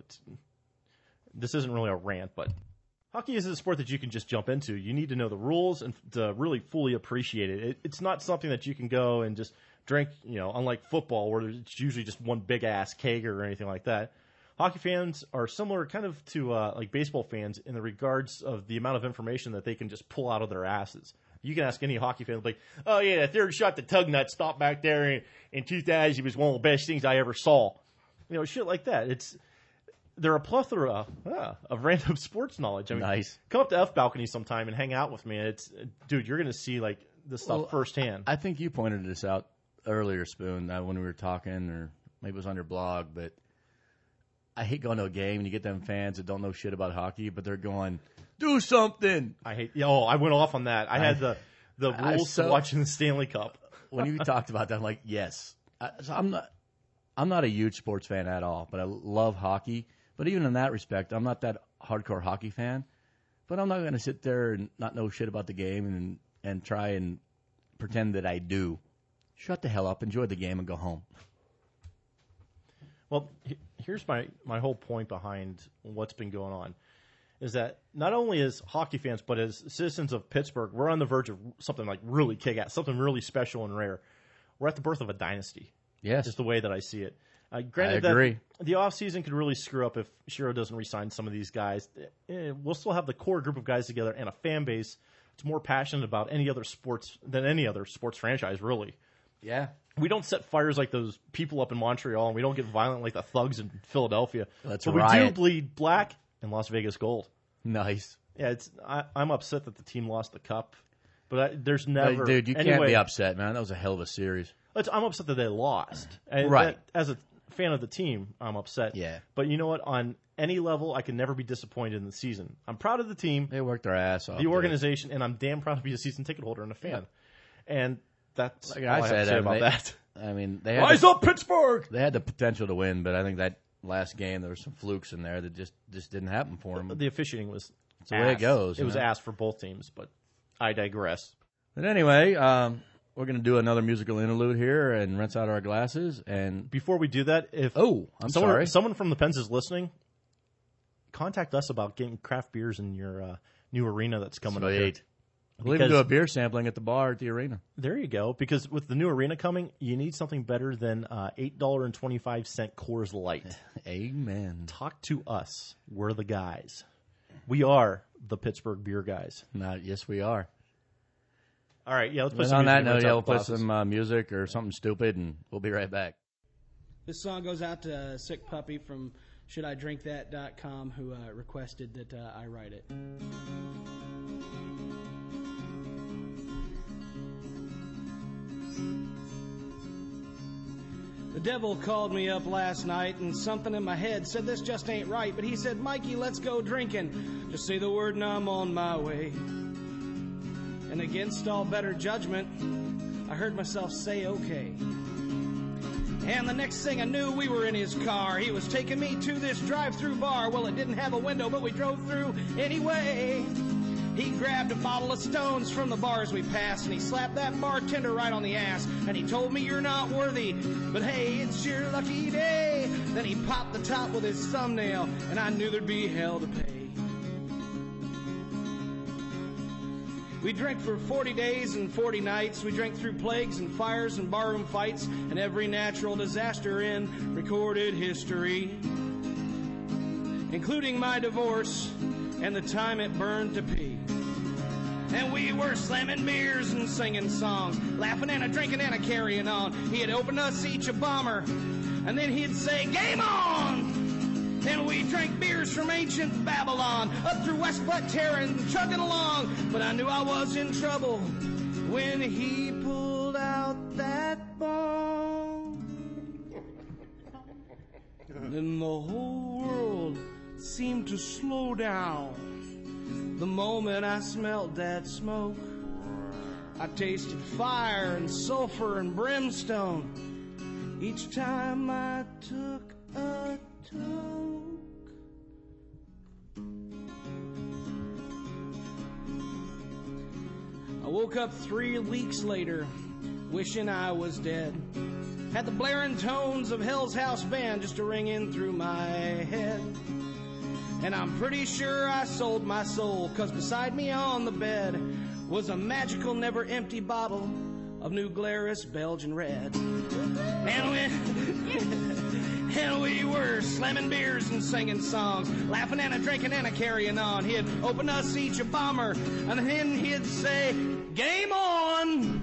This isn't really a rant, but hockey is a sport that you can just jump into. You need to know the rules and to really fully appreciate it. It's not something that you can go and just drink. Unlike football, where it's usually just one big ass keg or anything like that. Hockey fans are similar kind of to like baseball fans in the regards of the amount of information that they can just pull out of their asses. You can ask any hockey fan, like, oh, yeah, that third shot the tug nut stopped back there in 2000 was one of the best things I ever saw. Shit like that. They're a plethora of random sports knowledge. I mean, Nice. Come up to F Balcony sometime and hang out with me. Dude, you're going to see like this stuff firsthand. I think you pointed this out earlier, Spoon, when we were talking, or maybe it was on your blog, but I hate going to a game and you get them fans that don't know shit about hockey, but they're going, do something. I went off on that. I had the rules to watching the Stanley Cup. When you talked about that, I'm like, yes. So I'm not a huge sports fan at all, but I love hockey. But even in that respect, I'm not that hardcore hockey fan. But I'm not going to sit there and not know shit about the game and try and pretend that I do. Shut the hell up, enjoy the game, and go home. Well, here's my whole point behind what's been going on, is that not only as hockey fans, but as citizens of Pittsburgh, we're on the verge of something like really kick-ass, something really special and rare. We're at the birth of a dynasty. Yes. Just the way that I see it. Granted, I agree. that the offseason could really screw up if Shiro doesn't re-sign some of these guys. We'll still have the core group of guys together and a fan base that's more passionate about any other sports than any other sports franchise, really. Yeah. We don't set fires like those people up in Montreal, and we don't get violent like the thugs in Philadelphia. Let's but riot. we do bleed black in Las Vegas gold. Nice. Yeah, I'm upset that the team lost the cup, but there's never. Dude, you can't be upset, man. That was a hell of a series. I'm upset that they lost. And right. As a fan of the team, I'm upset. Yeah. But you know what? On any level, I can never be disappointed in the season. I'm proud of the team, They worked their ass off. the organization, and I'm damn proud to be a season ticket holder and a fan. And that's Like all I I have said, to say about that. I mean, they had Rise up, Pittsburgh! They had the potential to win, but I think that last game there were some flukes in there that just didn't happen for them. The officiating was It's the way it goes. It was ass for both teams, but I digress. But anyway, we're going to do another musical interlude here and rinse out our glasses. And Before we do that, if someone from the Pens is listening, contact us about getting craft beers in your new arena that's coming up here. Sweet. We'll even do a beer sampling at the bar at the arena. There you go. Because with the new arena coming, you need something better than $8.25 Coors Light. Amen. Talk to us. We're the guys. We are the Pittsburgh Beer Guys. Yes, we are. All right, yeah, let's put But some on that music note, in we'll put glasses. some music or something stupid, and we'll be right back. This song goes out to Sick Puppy from ShouldIDrinkThat.com who requested that I write it. The devil called me up last night and something in my head said this just ain't right. But he said, Mikey, let's go drinking. Just say the word and I'm on my way. And against all better judgment, I heard myself say okay. And the next thing I knew, we were in his car. He was taking me to this drive-through bar. Well, it didn't have a window, but we drove through anyway. He grabbed a bottle of Stones from the bars we passed, and he slapped that bartender right on the ass. And he told me, you're not worthy, but hey, it's your lucky day. Then he popped the top with his thumbnail, and I knew there'd be hell to pay. We drank for 40 days and 40 nights. We drank through plagues and fires and barroom fights and every natural disaster in recorded history, including my divorce and the time it burned to pee. And we were slamming beers and singing songs, laughing and a-drinking and a-carrying on. He'd open us each a bomber, and then he'd say, "Game on!" And we drank beers from ancient Babylon, up through West Butt Terror and chugging along. But I knew I was in trouble when he pulled out that bong. Then the whole world seemed to slow down the moment I smelled that smoke. I tasted fire and sulfur and brimstone each time I took a toke. I woke up 3 weeks later, wishing I was dead. Had the blaring tones of Hell's House Band just ringing through my head. And I'm pretty sure I sold my soul, 'cause beside me on the bed was a magical, never empty bottle of New Glarus Belgian Red. And we were slamming beers and singing songs, laughing and a-drinking and a-carrying on. He'd open us each a bomber, and then he'd say, "Game on!"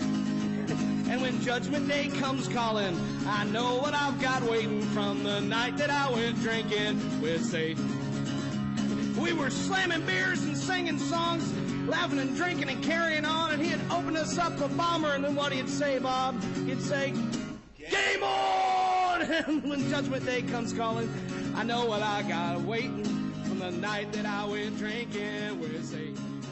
And when Judgment Day comes calling, I know what I've got waiting from the night that I went drinking with Satan. We were slamming beers and singing songs, laughing and drinking and carrying on, and he'd open us up a bomber, and then what he'd say, Bob? He'd say, "Game on!" And when Judgment Day comes calling, I know what I got waiting from the night that I went drinking with Satan.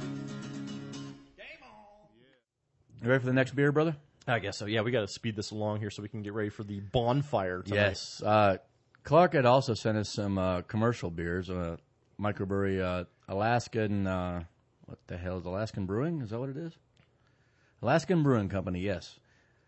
Game on! You ready for the next beer, brother? I guess so. Yeah, we got to speed this along here so we can get ready for the bonfire tonight. Yes. Clark had also sent us some commercial beers, microbrewery Alaskan, what the hell is Alaskan Brewing? Is that what it is? Alaskan Brewing Company, yes.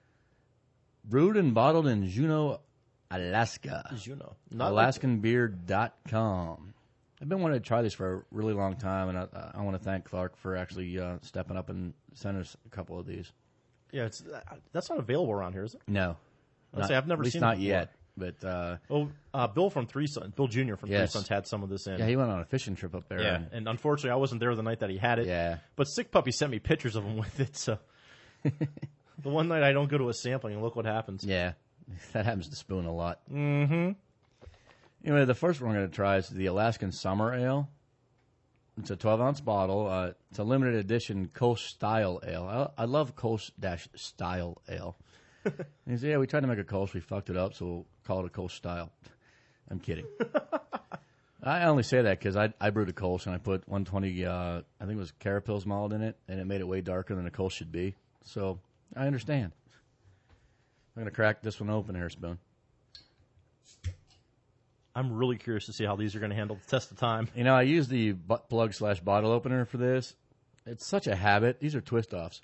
Brewed and bottled in Juneau, Alaska. Juneau. AlaskanBeer.com. I've been wanting to try this for a really long time, and I want to thank Clark for actually stepping up and sending us a couple of these. Yeah, that's not available around here, is it? No. I'd say I've never seen it not before. yet. But Bill from Three Sons, Bill Jr. from Yes. Three Sons had some of this in. yeah, he went on a fishing trip up there. Yeah, and unfortunately I wasn't there the night that he had it. Yeah. But Sick Puppy sent me pictures of him with it, so the one night I don't go to a sampling and look what happens. Yeah, that happens to Spoon a lot. Mm-hmm. Anyway, the first one we're going to try is the Alaskan Summer Ale. It's a 12-ounce bottle. It's a limited edition Coast-style ale. I love Coast-style ale. He said, yeah, we tried to make a Coast. We fucked it up, so we'll call it a Coast-style. I'm kidding. I only say that because I brewed a Kolsch and I put 120, I think it was Carapils malt in it, and it made it way darker than a Kolsch should be. So I understand. I'm going to crack this one open here, Spoon. I'm really curious to see how these are going to handle the test of time. You know, I use the butt plug/bottle opener for this. It's such a habit. These are twist-offs.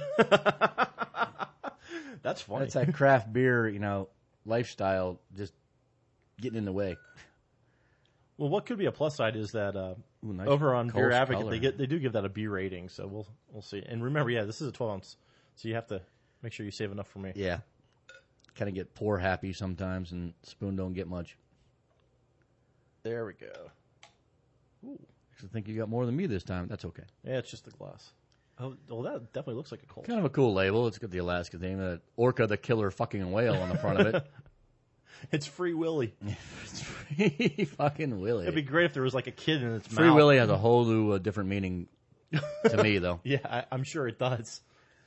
That's funny. That's that craft beer, lifestyle just getting in the way. Well, what could be a plus side is that nice over on Beer Kolsch Advocate color. they do give that a B rating, so we'll see. And remember, yeah, this is a 12-ounce, so you have to make sure you save enough for me. Yeah. Kind of get poor happy sometimes, and Spoon don't get much. There we go. Ooh. Actually think you got more than me this time. That's okay. Yeah, it's just the glass. Oh, well, that definitely looks like a Kolsch. Kind of a cool label. It's got the Alaska thing. Orca the killer fucking whale on the front of it. It's Free Willy. It's Free fucking Willy. It'd be great if there was like a kid in its mouth. Free Willy has a whole new different meaning to me, though. Yeah, I'm sure it does.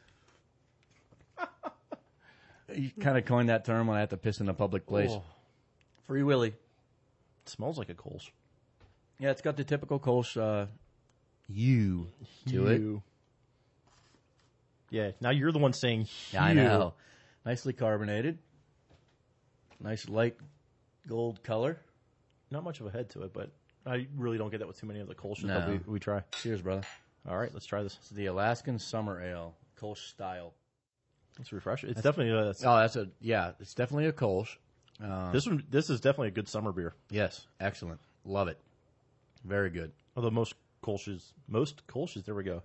You kind of coined that term when I had to piss in a public place. Oh. Free Willy. It smells like a Kolsch. Yeah, it's got the typical Kolsch U to it. Yeah, now you're the one saying Yeah, I know. Nicely carbonated. Nice light gold color. Not much of a head to it, but I really don't get that with too many of the Kolsch's No. that we try. Cheers, brother. All right, let's try this. It's the Alaskan Summer Ale, Kolsch style. Let's refresh it. It's definitely It's definitely a Kolsch. this is definitely a good summer beer. Yes, excellent. Love it. Very good. Although most Kolsch's, there we go.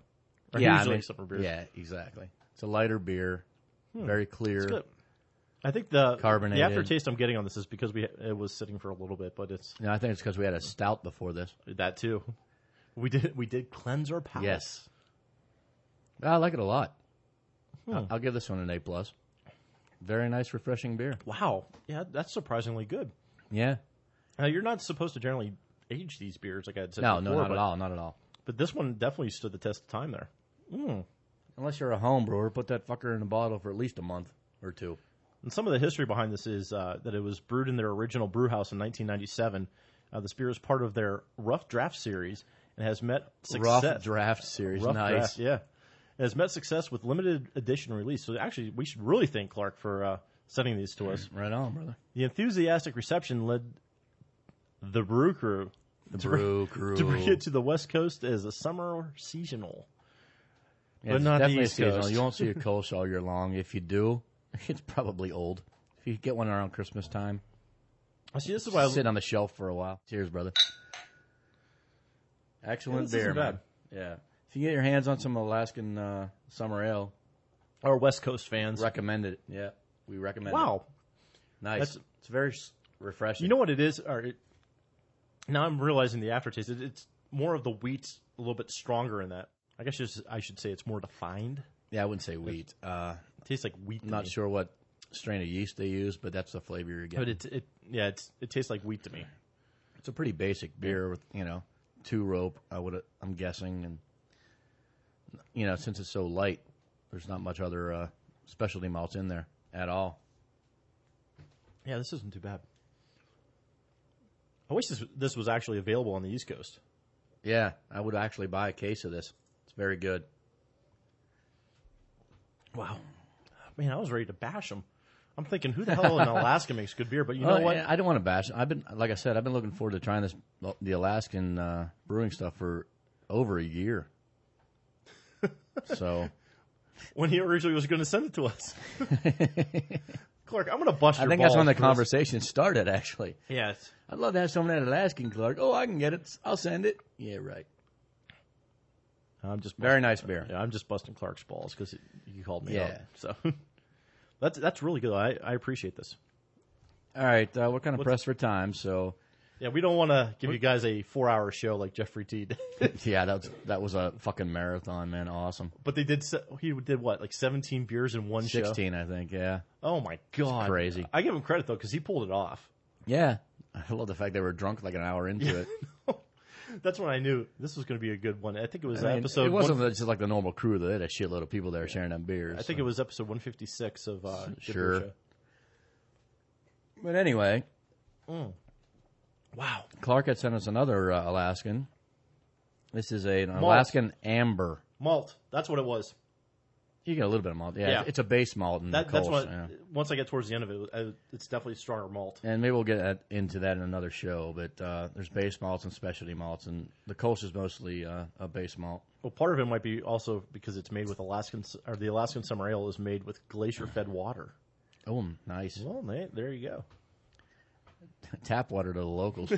Or Yeah, usually summer beers. yeah, exactly. It's a lighter beer, very clear. It's good. I think the Carbonated. The aftertaste I'm getting on this is because it was sitting for a little bit, but it's No, I think it's because we had a stout before this. that too. We did cleanse our palate. Yes. I like it a lot. I'll give this one an A+. Very nice, refreshing beer. Wow. Yeah, that's surprisingly good. Yeah. Now, you're not supposed to generally age these beers, like I had said No, before. not at all. Not at all. But this one definitely stood the test of time there. Unless you're a home brewer, put that fucker in a bottle for at least a month or two. And some of the history behind this is that it was brewed in their original brew house in 1997. This beer is part of their Rough Draft series and has met success. Rough Draft series. Rough nice. Draft, yeah. It has met success with limited edition release. So actually, we should really thank Clark for sending these to us. Right on, brother. The enthusiastic reception led the brew crew to bring it to the West Coast as a summer seasonal. Yeah, but it's not the definitely East seasonal. Coast. You won't see a Kolsch all year long. If you do, it's probably old. If you get one around Christmas time, See, this is why sit on the shelf for a while. Cheers, brother. Excellent this beer, isn't man. bad. Yeah. If you get your hands on some Alaskan summer ale, our West Coast fans. recommend it. Yeah, we recommend it. Wow. Nice. It's very refreshing. You know what it is? Now I'm realizing the aftertaste. It's more of the wheat's a little bit stronger in that. I guess I should say it's more defined. Yeah, I wouldn't say wheat. It tastes like wheat. I'm not sure what strain of yeast they use, but that's the flavor you're getting. But it tastes like wheat to me. It's a pretty basic beer with 2-rope. I'm guessing, and since it's so light, there's not much other specialty malts in there at all. Yeah, this isn't too bad. I wish this was actually available on the East Coast. Yeah, I would actually buy a case of this. It's very good. Wow, man, I was ready to bash them. I'm thinking, who the hell in Alaska makes good beer? But you know what? I don't want to bash. Like I said, I've been looking forward to trying the Alaskan brewing stuff for over a year. So, When he originally was going to send it to us, Clark, I'm going to bust your I think that's when the balls for this. conversation started. Actually, Yeah, I'd love to have some of that Alaskan, Clark. Oh, I can get it. I'll send it. Yeah, right. I'm just Very nice beer. Yeah, I'm just busting Clark's balls because he called me Yeah. out. So that's really good. I appreciate this. All right, we're kind of pressed for time, so Yeah, we don't want to give you guys a 4-hour show like Jeffrey T did. yeah, that was a fucking marathon, man. Awesome. But he did what, like 17 beers in one show? 16, I think. Yeah, Oh my god, crazy. I give him credit though because he pulled it off. yeah. I love the fact they were drunk like an hour into it. That's when I knew this was going to be a good one. I think it was I mean, episode. it wasn't just like the normal crew. They had a shitload of people there sharing them beers. I think it was episode 156 of Good Sure. Beer Show. But anyway, Wow. Clark had sent us another Alaskan. This is an Alaskan Amber. Malt. That's what it was. You get a little bit of malt. Yeah, Yeah. it's a base malt in That's the Kolsch, what. yeah. Once I get towards the end of it, it's definitely stronger malt. And maybe we'll get into that in another show. But there's base malts and specialty malts, and the Kolsch is mostly a base malt. Well, part of it might be also because it's made with the Alaskan Summer Ale is made with glacier-fed water. Oh, nice. Well, there you go. Tap water to the locals.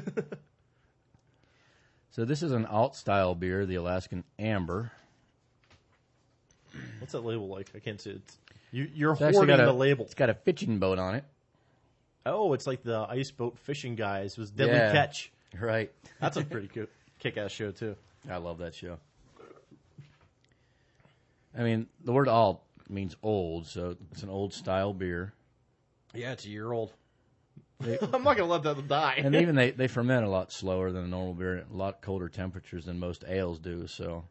So this is an alt-style beer, the Alaskan Amber. What's that label like? I can't see it. You're It's actually hoarding got the label. It's got a fishing boat on it. Oh, it's like the ice boat fishing guys with Deadly Yeah. Catch. Right. That's a pretty good kick-ass show too. I love that show. I mean, the word alt means old, so it's an old-style beer. Yeah, it's a year old. I'm not gonna let that die. And even they ferment a lot slower than a normal beer, at a lot colder temperatures than most ales do. So,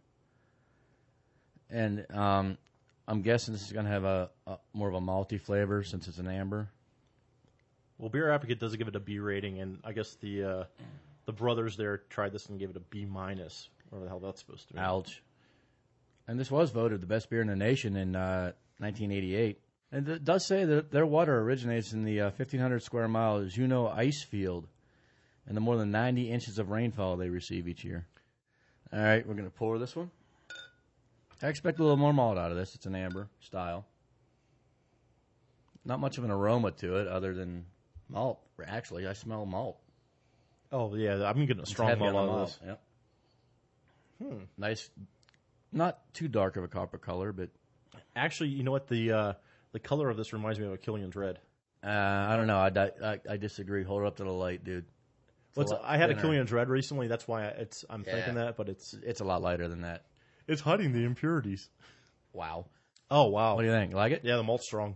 and I'm guessing this is going to have a more of a malty flavor since it's an amber. Well, Beer Advocate does give it a B rating, and I guess the brothers there tried this and gave it a B minus. Whatever the hell that's supposed to be. Ouch. And this was voted the best beer in the nation in 1988. And it does say that their water originates in the 1,500 square mile Juneau ice field and the more than 90 inches of rainfall they receive each year. All right, we're going to pour this one. I expect a little more malt out of this. It's an amber style. Not much of an aroma to it other than malt. Actually, I smell malt. Oh yeah, I'm getting a strong Heavy malt on out the of this. Yep. Nice Not too dark of a copper color, but Actually, you know what? The color of this reminds me of a Killian's Red. I don't know. I disagree. Hold it up to the light, dude. I had a thinner. Killian's Red recently. That's why I'm Yeah. thinking that, but it's It's a lot lighter than that. hiding the impurities. Wow. Oh wow! What do you think? Like it? Yeah, the malt's strong.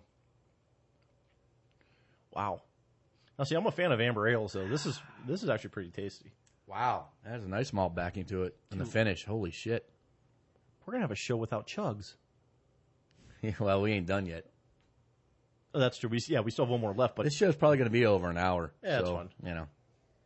Wow. Now, see, I'm a fan of amber ales, so this is actually pretty tasty. Wow. That has a nice malt backing to it. And the finish, holy shit. We're gonna have a show without chugs. Well, we ain't done yet. Oh, that's true. We still have one more left, but This show's probably going to be over an hour. Yeah, that's so, fine. You know.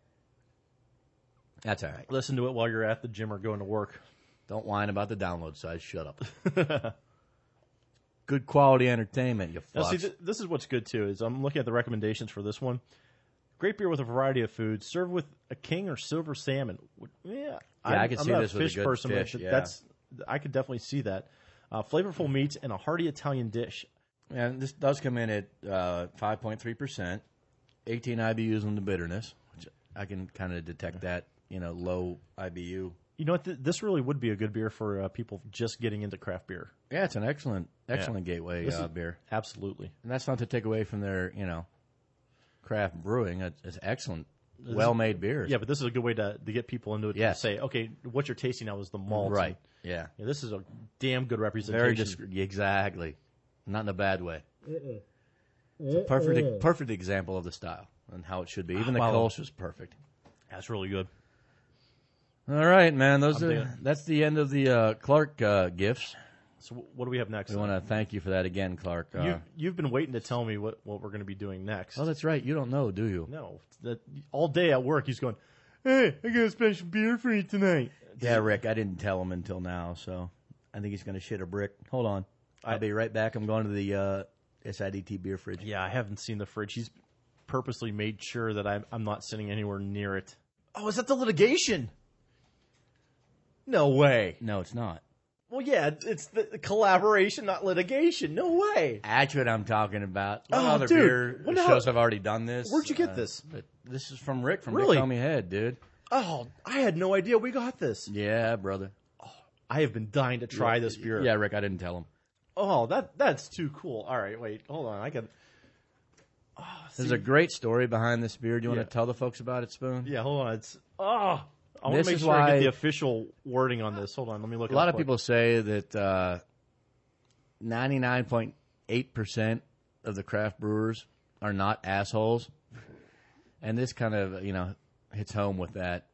That's all right. listen to it while you're at the gym or going to work. Don't whine about the download size. Shut up. Good quality entertainment, you Now, fucks. see, this is what's good too. Is I'm looking at the recommendations for this one. Great beer with a variety of foods, served with a king or silver salmon. Yeah, I could I'm see not this a with a fish good person, fish, but yeah. I could definitely see that. Flavorful meats and a hearty Italian dish. And this does come in at 5.3%, 18 IBUs on the bitterness, which I can kind of detect that, low IBU. You know what? This really would be a good beer for people just getting into craft beer. Yeah, it's an excellent gateway This is- beer. Absolutely. And that's not to take away from their, craft brewing. It's excellent, well-made beers. Yeah, but this is a good way to get people into it. Yes. To say, okay, what you're tasting now is the malt. Right. Yeah. Yeah, this is a damn good representation. Very exactly. Not in a bad way. It's a perfect example of the style and how it should be. Even the Wow. Kolsch was perfect. That's really good. All right, man. digging. That's the end of the Clark gifts. So what do we have next? We want to thank you for that again, Clark. You've been waiting to tell me what we're going to be doing next. Oh, that's right. You don't know, do you? No, all day at work he's going, hey, I got a special beer for you tonight. Yeah, Rick. I didn't tell him until now, so I think he's going to shit a brick. Hold on. I'll be right back. I'm going to the SIDT beer fridge. Yeah, I haven't seen the fridge. He's purposely made sure that I'm not sitting anywhere near it. Oh, is that the litigation? No way. No, it's not. Well, yeah, it's the collaboration, not litigation. No way. That's what I'm talking about. What Oh, other dude. beer Well, no. shows have already done this? Where'd you get this? But this is from Rick, from Really? Rick Tommy Head, dude. Oh, I had no idea we got this. Yeah, brother. I have been dying to try this beer. Yeah, Rick, I didn't tell him. Oh, that's too cool. All right, wait, hold on. I got. There's a great story behind this beer. Do you Yeah. want to tell the folks about it, Spoon? Yeah, hold on. It's I want This to make is sure I why- get the official wording on this. Hold on, let me look. A lot of people say that 99.8% of the craft brewers are not assholes. And this kind of, hits home with that.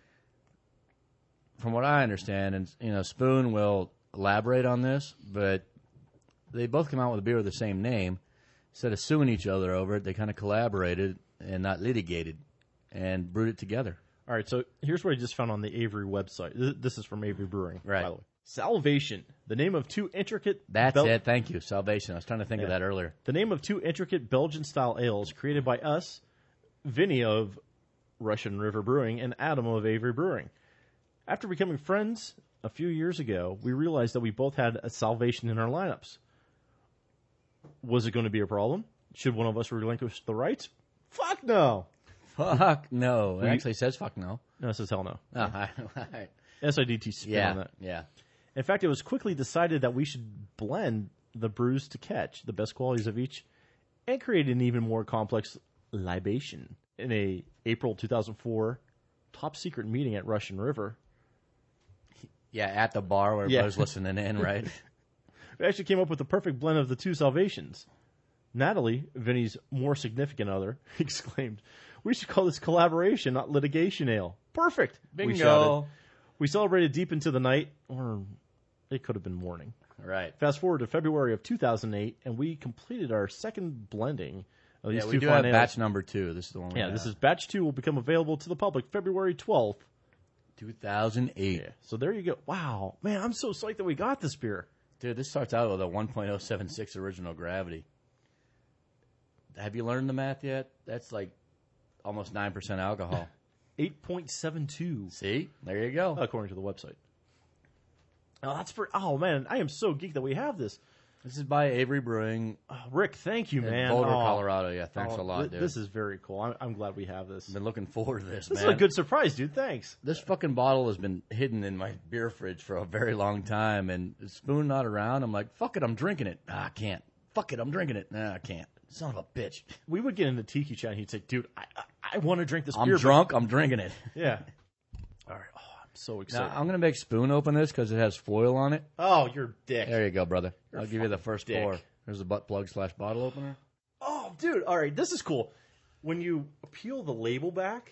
From what I understand, and, Spoon will elaborate on this, but they both come out with a beer with the same name. Instead of suing each other over it, they kind of collaborated and not litigated and brewed it together. All right, so here's what I just found on the Avery website. This is from Avery Brewing, Right. by the way. Salvation, the name of two intricate. That's it. Thank you. Salvation. I was trying to think of Yeah. that earlier. The name of two intricate Belgian-style ales created by us, Vinny of Russian River Brewing and Adam of Avery Brewing. After becoming friends a few years ago, we realized that we both had a Salvation in our lineups. Was it going to be a problem? Should one of us relinquish the rights? Fuck no. Fuck no. It actually says fuck no. No, it says hell no. Oh, all right. SIDT spin on Yeah. that. Yeah. In fact, it was quickly decided that we should blend the brews to catch the best qualities of each and create an even more complex libation. In a April 2004 top secret meeting at Russian River, Yeah, at the bar where Yeah. everybody's listening in, right? we actually came up with the perfect blend of the two Salvations. Natalie, Vinny's more significant other, exclaimed, "We should call this collaboration, not litigation ale." Perfect! We shouted. We celebrated deep into the night, or it could have been morning. Right. Fast forward to February of 2008, and we completed our second blending of these Yeah, two we do fine have ales. batch number 2. This is the one. we Yeah, have. this is batch 2 will become available to the public February 12th. 2008. Yeah, so there you go. Wow, man, I'm so psyched that we got this beer. Dude, this starts out with a 1.076 original gravity. Have you learned the math yet? That's like almost 9% alcohol. 8.72 See? There you go. according to the website. Oh, that's for. Oh man, I am so geeked that we have this. This is by Avery Brewing Rick, thank you, in man. Boulder, Oh, Colorado. Yeah, thanks a lot, dude. This is very cool. I'm glad we have this. Been looking forward to this, This man. is a good surprise, dude. Thanks. This fucking bottle has been hidden in my beer fridge for a very long time, and Spoon not around. I'm like, fuck it, I'm drinking it. Nah, I can't. Fuck it, I'm drinking it. Nah, I can't. Son of a bitch. We would get into Tiki Chat, and he'd say, dude, I want to drink this I'm beer. drunk, I'm drinking it. Yeah. All right. Oh, I'm so excited. Now, I'm going to make Spoon open this because it has foil on it. Oh, you're a dick. There you go, brother. I'll give you the first dick. pour. There's the butt plug / bottle opener. Oh, dude. All right. This is cool. When you peel the label back,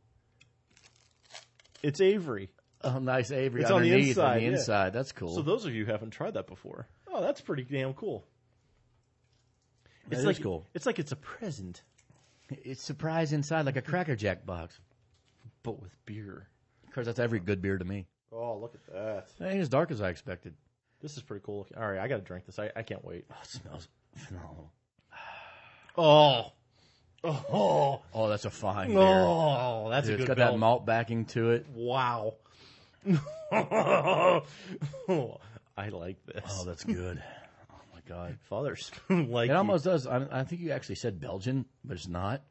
it's Avery. Oh, nice Avery It's on the underneath, inside, on the yeah. inside. That's cool. So those of you who haven't tried that before, oh, that's pretty damn cool. That It's is like cool. It's like it's a present, It's surprise inside like a Cracker Jack box. but with beer. Of course, that's every good beer to me. Oh, look at that. It ain't as dark as I expected. This is pretty cool looking. All right, I got to drink this. I can't wait. Oh, it smells phenomenal. Oh. Oh. Oh, that's a fine beer. Oh, that's Dude, a good it's got belt. that malt backing to it. Wow. I like this. Oh, that's good. Oh, my God. Father Spoon like It you. almost does. I think you actually said Belgian, but it's not.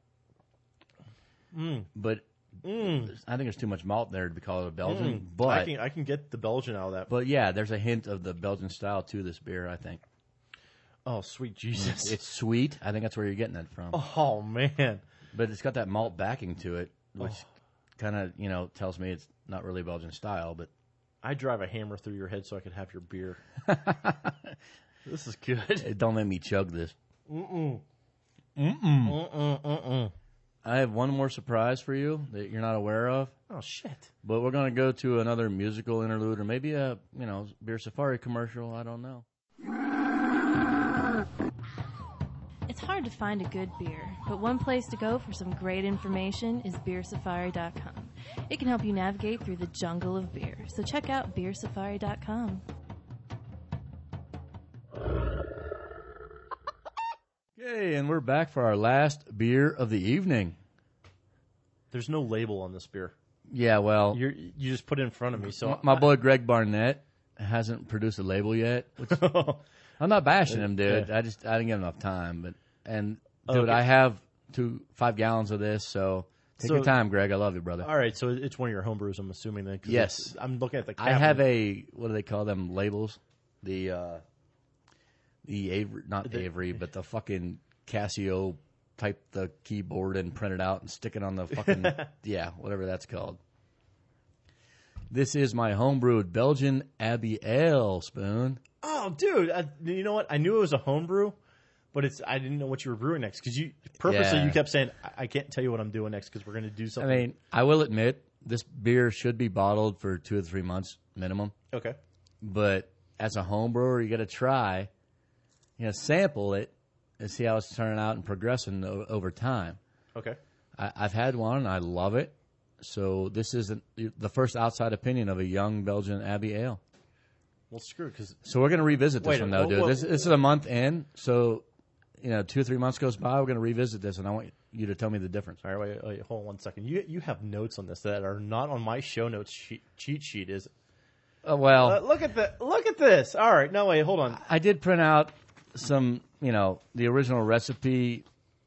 But I think there's too much malt there to be called a Belgian. But I can get the Belgian out of that. but yeah, there's a hint of the Belgian style to this beer, I think. Oh, sweet Jesus. It's sweet. I think that's where you're getting that from. Oh, man. But it's got that malt backing to it, which kind of, tells me it's not really Belgian style, but I drive a hammer through your head so I could have your beer. This is good. it don't let me chug this. I have one more surprise for you that you're not aware of, Oh, shit. but we're going to go to another musical interlude or maybe a, Beer Safari commercial. I don't know. It's hard to find a good beer, but one place to go for some great information is beersafari.com. It can help you navigate through the jungle of beer, so check out beersafari.com. Okay, and we're back for our last beer of the evening. There's no label on this beer. Yeah, well, You just put it in front of me. So my boy Greg Barnett hasn't produced a label yet. Which, I'm not bashing him, dude. Yeah. I didn't get enough time. Dude, Okay. I have 5 gallons of this, so take So- your time, Greg. I love you, brother. all right, so it's one of your homebrews, I'm assuming then. 'cause Yes. it's- I'm looking at the. I cap have and- what do they call them labels? The Avery, not Avery, but the fucking Casio. Type the keyboard and print it out and stick it on the fucking whatever that's called. This is my homebrewed Belgian Abbey Ale, Spoon. Oh, dude! You know what? I knew it was a homebrew, but I didn't know what you were brewing next because you purposely Yeah. you kept saying I can't tell you what I'm doing next because we're going to do I something. mean, I will admit this beer should be bottled for 2 or 3 months minimum. Okay. But as a home brewer, you got to try, sample it and see how it's turning out and progressing over time. Okay. I've had one and I love it. So this is the first outside opinion of a young Belgian Abbey Ale. Well, screw it because So we're going to revisit this Wait, one though, dude. well, This is a month in. So 2 or 3 months goes by, we're going to revisit this, and I want you to tell me the difference. all right, wait, hold on 1 second. You have notes on this that are not on my show notes cheat sheet. Is it? Well, Look at this. All right, no wait, hold on. I did print out some, the original recipe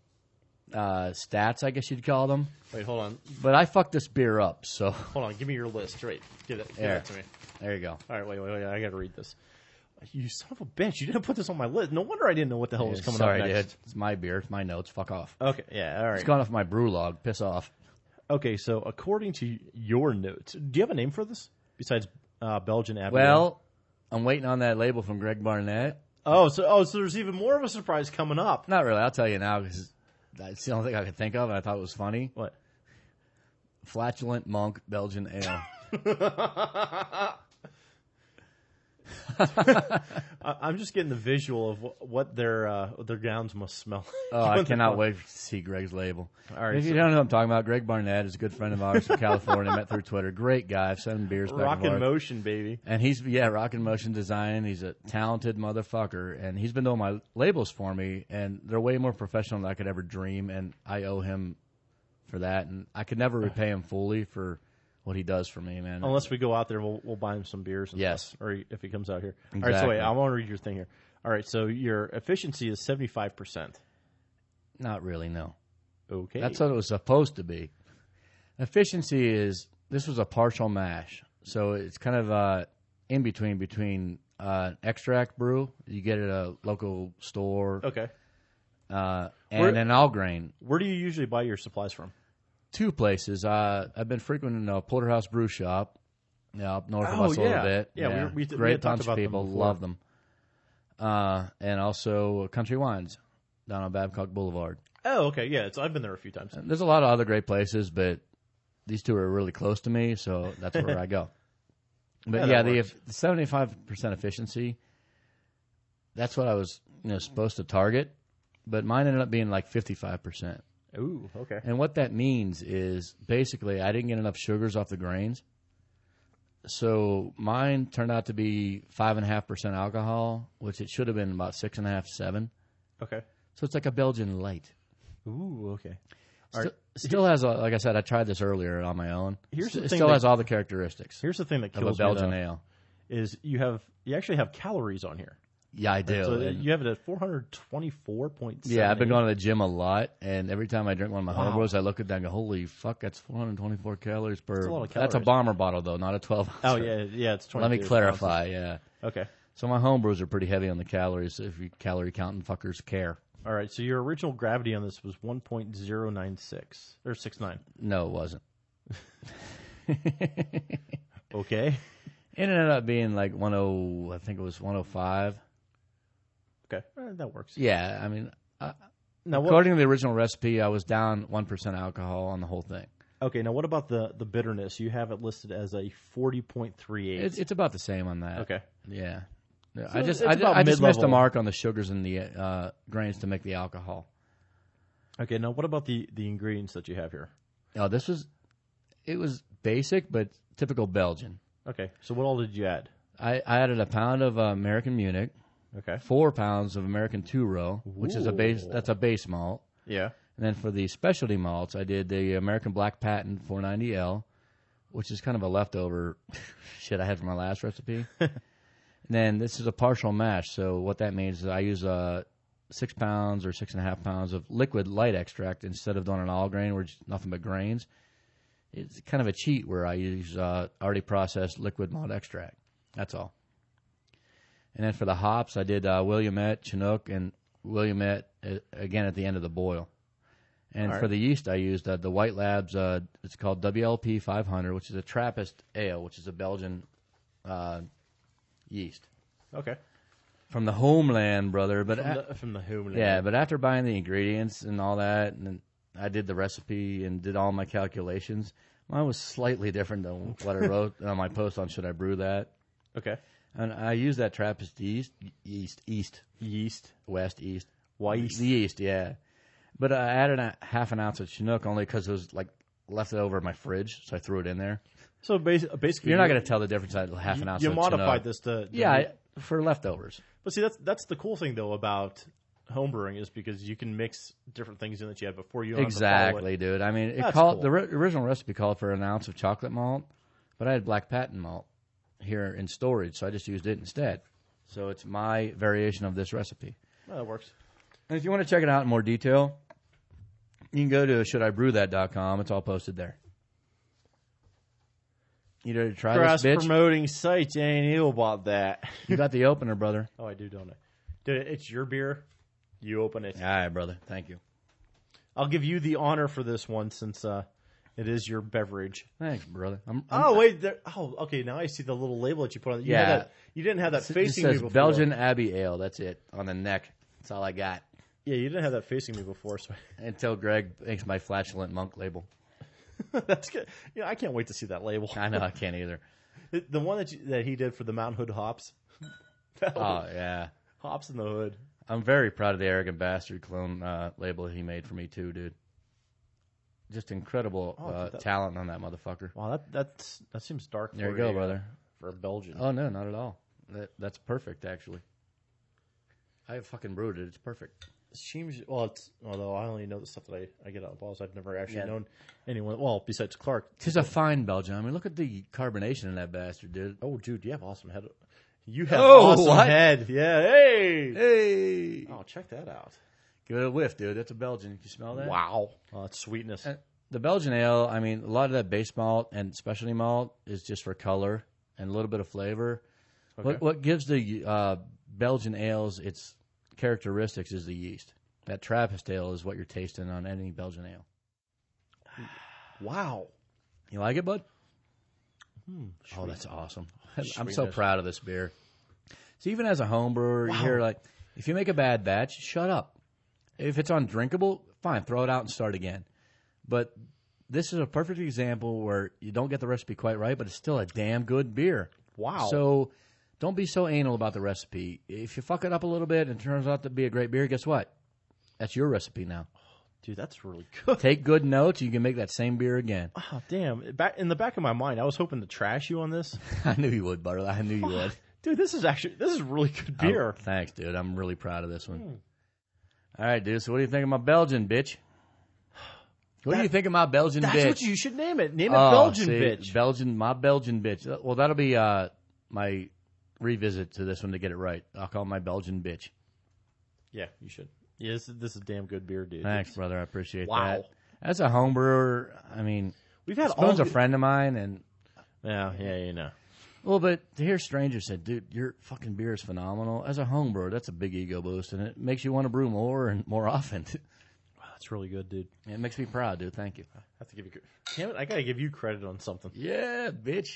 stats, I guess you'd call them. Wait, hold on, But I fucked this beer up, so hold on. Give me your list. Wait, give There. that to me. there you go. All right, wait. I got to read this. You son of a bitch! You didn't put this on my list. No wonder I didn't know what the hell was coming Sorry, up next. dude. It's my beer. It's my notes. Fuck off. Okay, yeah, all right. It's gone off my brew log. Piss off. Okay, so according to your notes, do you have a name for this besides Belgian Abbey? Well, I'm waiting on that label from Greg Barnett. So there's even more of a surprise coming up. Not really. I'll tell you now because that's the only thing I could think of, and I thought it was funny. What? Flatulent Monk Belgian Ale. I'm just getting the visual of what their gowns must smell. Oh, I cannot wait to see Greg's label. All right, If you don't know what I'm talking about, Greg Barnett is a good friend of ours from California. Met through Twitter. Great guy. I've sent him beers back Rock and in forth. motion, baby. And he's, Rock and Motion Design. He's a talented motherfucker. And he's been doing my labels for me. And they're way more professional than I could ever dream. And I owe him for that. And I could never repay him fully for what he does for me, man. Unless we go out there, we'll buy him some beers. And Yes. stuff, or if he comes out here. All right, so Exactly. wait, I want to read your thing here. All right, so your efficiency is 75%. Not really, no. Okay. That's what it was supposed to be. Efficiency is, this was a partial mash. So it's kind of in between extract brew you get at a local store Okay. and an all grain. Where do you usually buy your supplies from? 2 places. I've been frequenting a Porterhouse Brew Shop, up north of us a little bit. Yeah, we great had talked bunch about of people, them before. love them. And also Country Wines down on Babcock Boulevard. Oh, okay. Yeah, I've been there a few times. There's a lot of other great places, but these 2 are really close to me, so that's where I go. But Yeah, yeah, that the works. 75% efficiency, that's what I was supposed to target, but mine ended up being like 55%. Ooh, okay. And what that means is basically I didn't get enough sugars off the grains. So mine turned out to be 5.5% alcohol, which it should have been about 6.5, 7. Okay. So it's like a Belgian light. Ooh, okay. Still has, like I said, I tried this earlier on my own. Here's the It thing still that- has all the characteristics Here's the thing that of a kills Belgian me, ale. though, is you actually have calories on here. Yeah, I do. So And- you have it at 424.7. yeah, I've been going to the gym a lot, and every time I drink one of my Wow. homebrews, I look at that and go, holy fuck, that's 424 calories per. That's a lot of That's a calories. bomber bottle, though, not a 12 ounce. Oh, yeah, it's 20. Let me clarify, yeah. Okay. So my homebrews are pretty heavy on the calories, if you calorie counting fuckers care. All right, so your original gravity on this was 1.096 or 69. No, it wasn't. Okay. It ended up being like 10, I think it was 105. Okay, that works. Yeah, I mean, Now, according to the original recipe, I was down 1% alcohol on the whole thing. Okay, now what about the bitterness? You have it listed as a 40.38. It's about the same on that. Okay. Yeah. So I just it's about missed the mid-level. mark on the sugars and the grains to make the alcohol. Okay, now what about the ingredients that you have here? Oh, it was basic but typical Belgian. Okay, so what all did you add? I added a pound of American Munich, Okay. 4 pounds of American two-row, which is a base. Ooh. That's a base malt. Yeah. And then for the specialty malts, I did the American Black Patent 490L, which is kind of a leftover shit I had from my last recipe. And then this is a partial mash. So what that means is I use 6 pounds or 6.5 pounds of liquid light extract instead of doing an all grain where it's nothing but grains. It's kind of a cheat where I use already processed liquid malt extract. That's all. And then for the hops, I did Willamette, Chinook, and Willamette again at the end of the boil. And All for right. the yeast, I used the White Labs. It's called WLP 500, which is a Trappist ale, which is a Belgian yeast Okay. from the homeland, brother. But From the homeland. yeah, but after buying the ingredients and all that, and then I did the recipe and did all my calculations, mine was slightly different than what I wrote on my post on Should I Brew That. Okay. And I used that Trappist yeast, west, east. Weiss. The yeast, yeah. But I added a half an ounce of Chinook only because it was like left it over in my fridge, so I threw it in there. So basically, You're not going to tell the difference at half an ounce You of modified Chinook. this to Yeah, for leftovers. But see, that's the cool thing though about homebrewing is because you can mix different things in that you had before. You don't have to follow Exactly, it. dude. I mean, That's called cool. the original recipe called for an ounce of chocolate malt, but I had black patent malt here in storage, so I just used it instead. So it's my variation of this recipe. Oh, that works. And if you want to check it out in more detail, you can go to shouldIbrewthat.com. It's all posted there. You ready to try Cross this, bitch? promoting sites ain't ill about that. You got the opener, brother. Oh, I do, don't I? Dude, it's your beer. You open it. All right, brother. Thank you. I'll give you the honor for this one since it is your beverage. Thanks, brother. Oh wait, there. Oh, okay. Now I see the little label that you put on. You Yeah. had that, you didn't have that It facing me says before. Belgian Abbey Ale. That's it on the neck. That's all I got. Yeah, you didn't have that facing me before, so Until Greg makes my flatulent monk label. that's good. Yeah, I can't wait to see that label. I know I can't either. The one that he did for the Mount Hood hops. Oh yeah, Hops in the hood. I'm very proud of the Arrogant Bastard clone label he made for me too, dude. Just incredible Oh, dude, talent on that motherfucker. Wow, that seems dark. There for you go, a, brother. For a Belgian. Oh no, not at all. That's perfect, actually. I fucking brewed it. It's perfect. Seems although I only know the stuff that I get out of bottles. I've never actually Yeah. known anyone. Well, besides Clark. It's a fine Belgian. I mean, look at the carbonation in that bastard, dude. Oh, dude, you have awesome head. You have Oh, awesome what? head. Yeah, hey. Hey, Oh, check that out. give it a whiff, dude. That's a Belgian. Can you smell that? Wow. Oh, it's sweetness. The Belgian ale, I mean, a lot of that base malt and specialty malt is just for color and a little bit of flavor. Okay. What gives the Belgian ales its characteristics is the yeast. That Trappist ale is what you're tasting on any Belgian ale. Wow. You like it, bud? Oh, that's awesome. I'm so Sweetness. proud of this beer. So even as a home brewer, you hear like, if you make a bad batch, shut up. If it's undrinkable, fine, throw it out and start again. But this is a perfect example where you don't get the recipe quite right, but it's still a damn good beer. Wow. So don't be so anal about the recipe. If you fuck it up a little bit and it turns out to be a great beer, guess what? That's your recipe now. Dude, that's really good. Take good notes, you can make that same beer again. Oh, damn. In the back of my mind, I was hoping to trash you on this. I knew you would, Butler. I knew you would. Dude, this is really good beer. Oh, thanks, dude. I'm really proud of this one. All right, dude. So what do you think of my Belgian bitch? What do you think of my Belgian That's bitch? what you should name it. Name it Belgian see, bitch. My Belgian bitch. Well, that'll be my revisit to this one to get it right. I'll call it my Belgian bitch. Yeah, you should. Yeah, this is damn good beer, dude. Thanks, brother. I appreciate Wow. that. As a home brewer, I mean, We've had Spoon's all a friend of mine, and Yeah, you know. well, but to hear strangers say, "Dude, your fucking beer is phenomenal." As a home brewer, that's a big ego boost, and it makes you want to brew more and more often. Wow, that's really good, dude. It makes me proud, dude. Thank you. I have to give you. Damn it! I gotta give you credit on something. Yeah, bitch.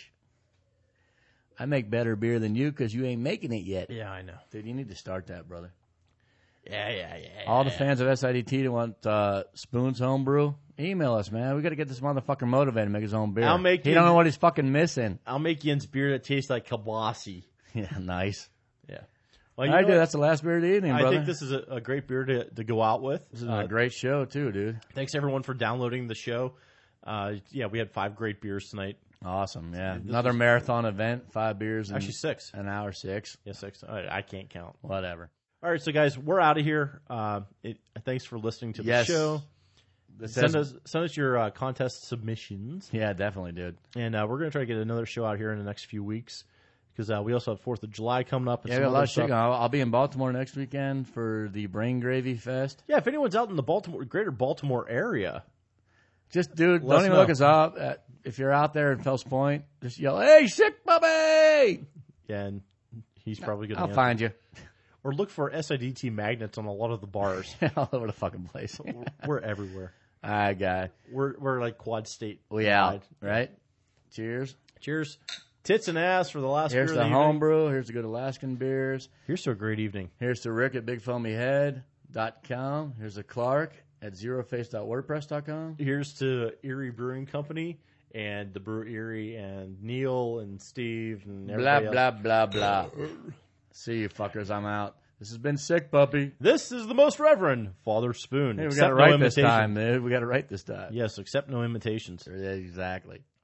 I make better beer than you because you ain't making it yet. Yeah, I know. Dude, you need to start that, brother. Yeah. All the fans of SIDT that want Spoon's homebrew, email us, man. We got to get this motherfucker motivated to make his own beer. I'll make he you- don't know what he's fucking missing. I'll make Jens beer that tastes like kielbasa. Yeah, nice. Yeah. All Well, you right, know dude, what? that's the last beer of the evening, I brother. think this is a great beer to go out with. This is a great show, too, dude. Thanks everyone for downloading the show. Yeah, we had 5 great beers tonight. Awesome, yeah. Another marathon event, 5 beers. In Actually 6. an hour 6. Yeah, 6. I can't count. Whatever. All right, so guys, we're out of here. Thanks for listening to the Yes. show. This Send has- us your contest submissions, Yeah, definitely, dude. and we're going to try to get another show out here in the next few weeks because we also have 4th of July coming up. And Yeah, some we got a lot other of shit stuff. going on. I'll be in Baltimore next weekend for the Brain Gravy Fest. Yeah, if anyone's out in the greater Baltimore area, Just, dude, Let us don't even know. look us up. If you're out there in Fells Point, just yell, "Hey, sick puppy!" yeah, and he's probably going to I'll find you. Or look for SIDT magnets on a lot of the bars. All over the fucking place. We're everywhere. All right, guy. We're like quad state. We out, wide. right? Cheers. Cheers. Tits and ass for the last Here's beer the of the evening. homebrew. Here's the good Alaskan beers. Here's to a great evening. Here's to Rick at BigFoamyHead.com. Here's to Clark at ZeroFace.wordpress.com. Here's to Erie Brewing Company and the Brew Erie and Neil and Steve and Blah, everybody else. blah, blah, blah. See you fuckers. I'm out. This has been Sick Puppy. This is the Most Reverend Father Spoon. Hey, we Accept got it no right this imitation. time, dude. We got it right this time. Yes, accept no imitations. Exactly.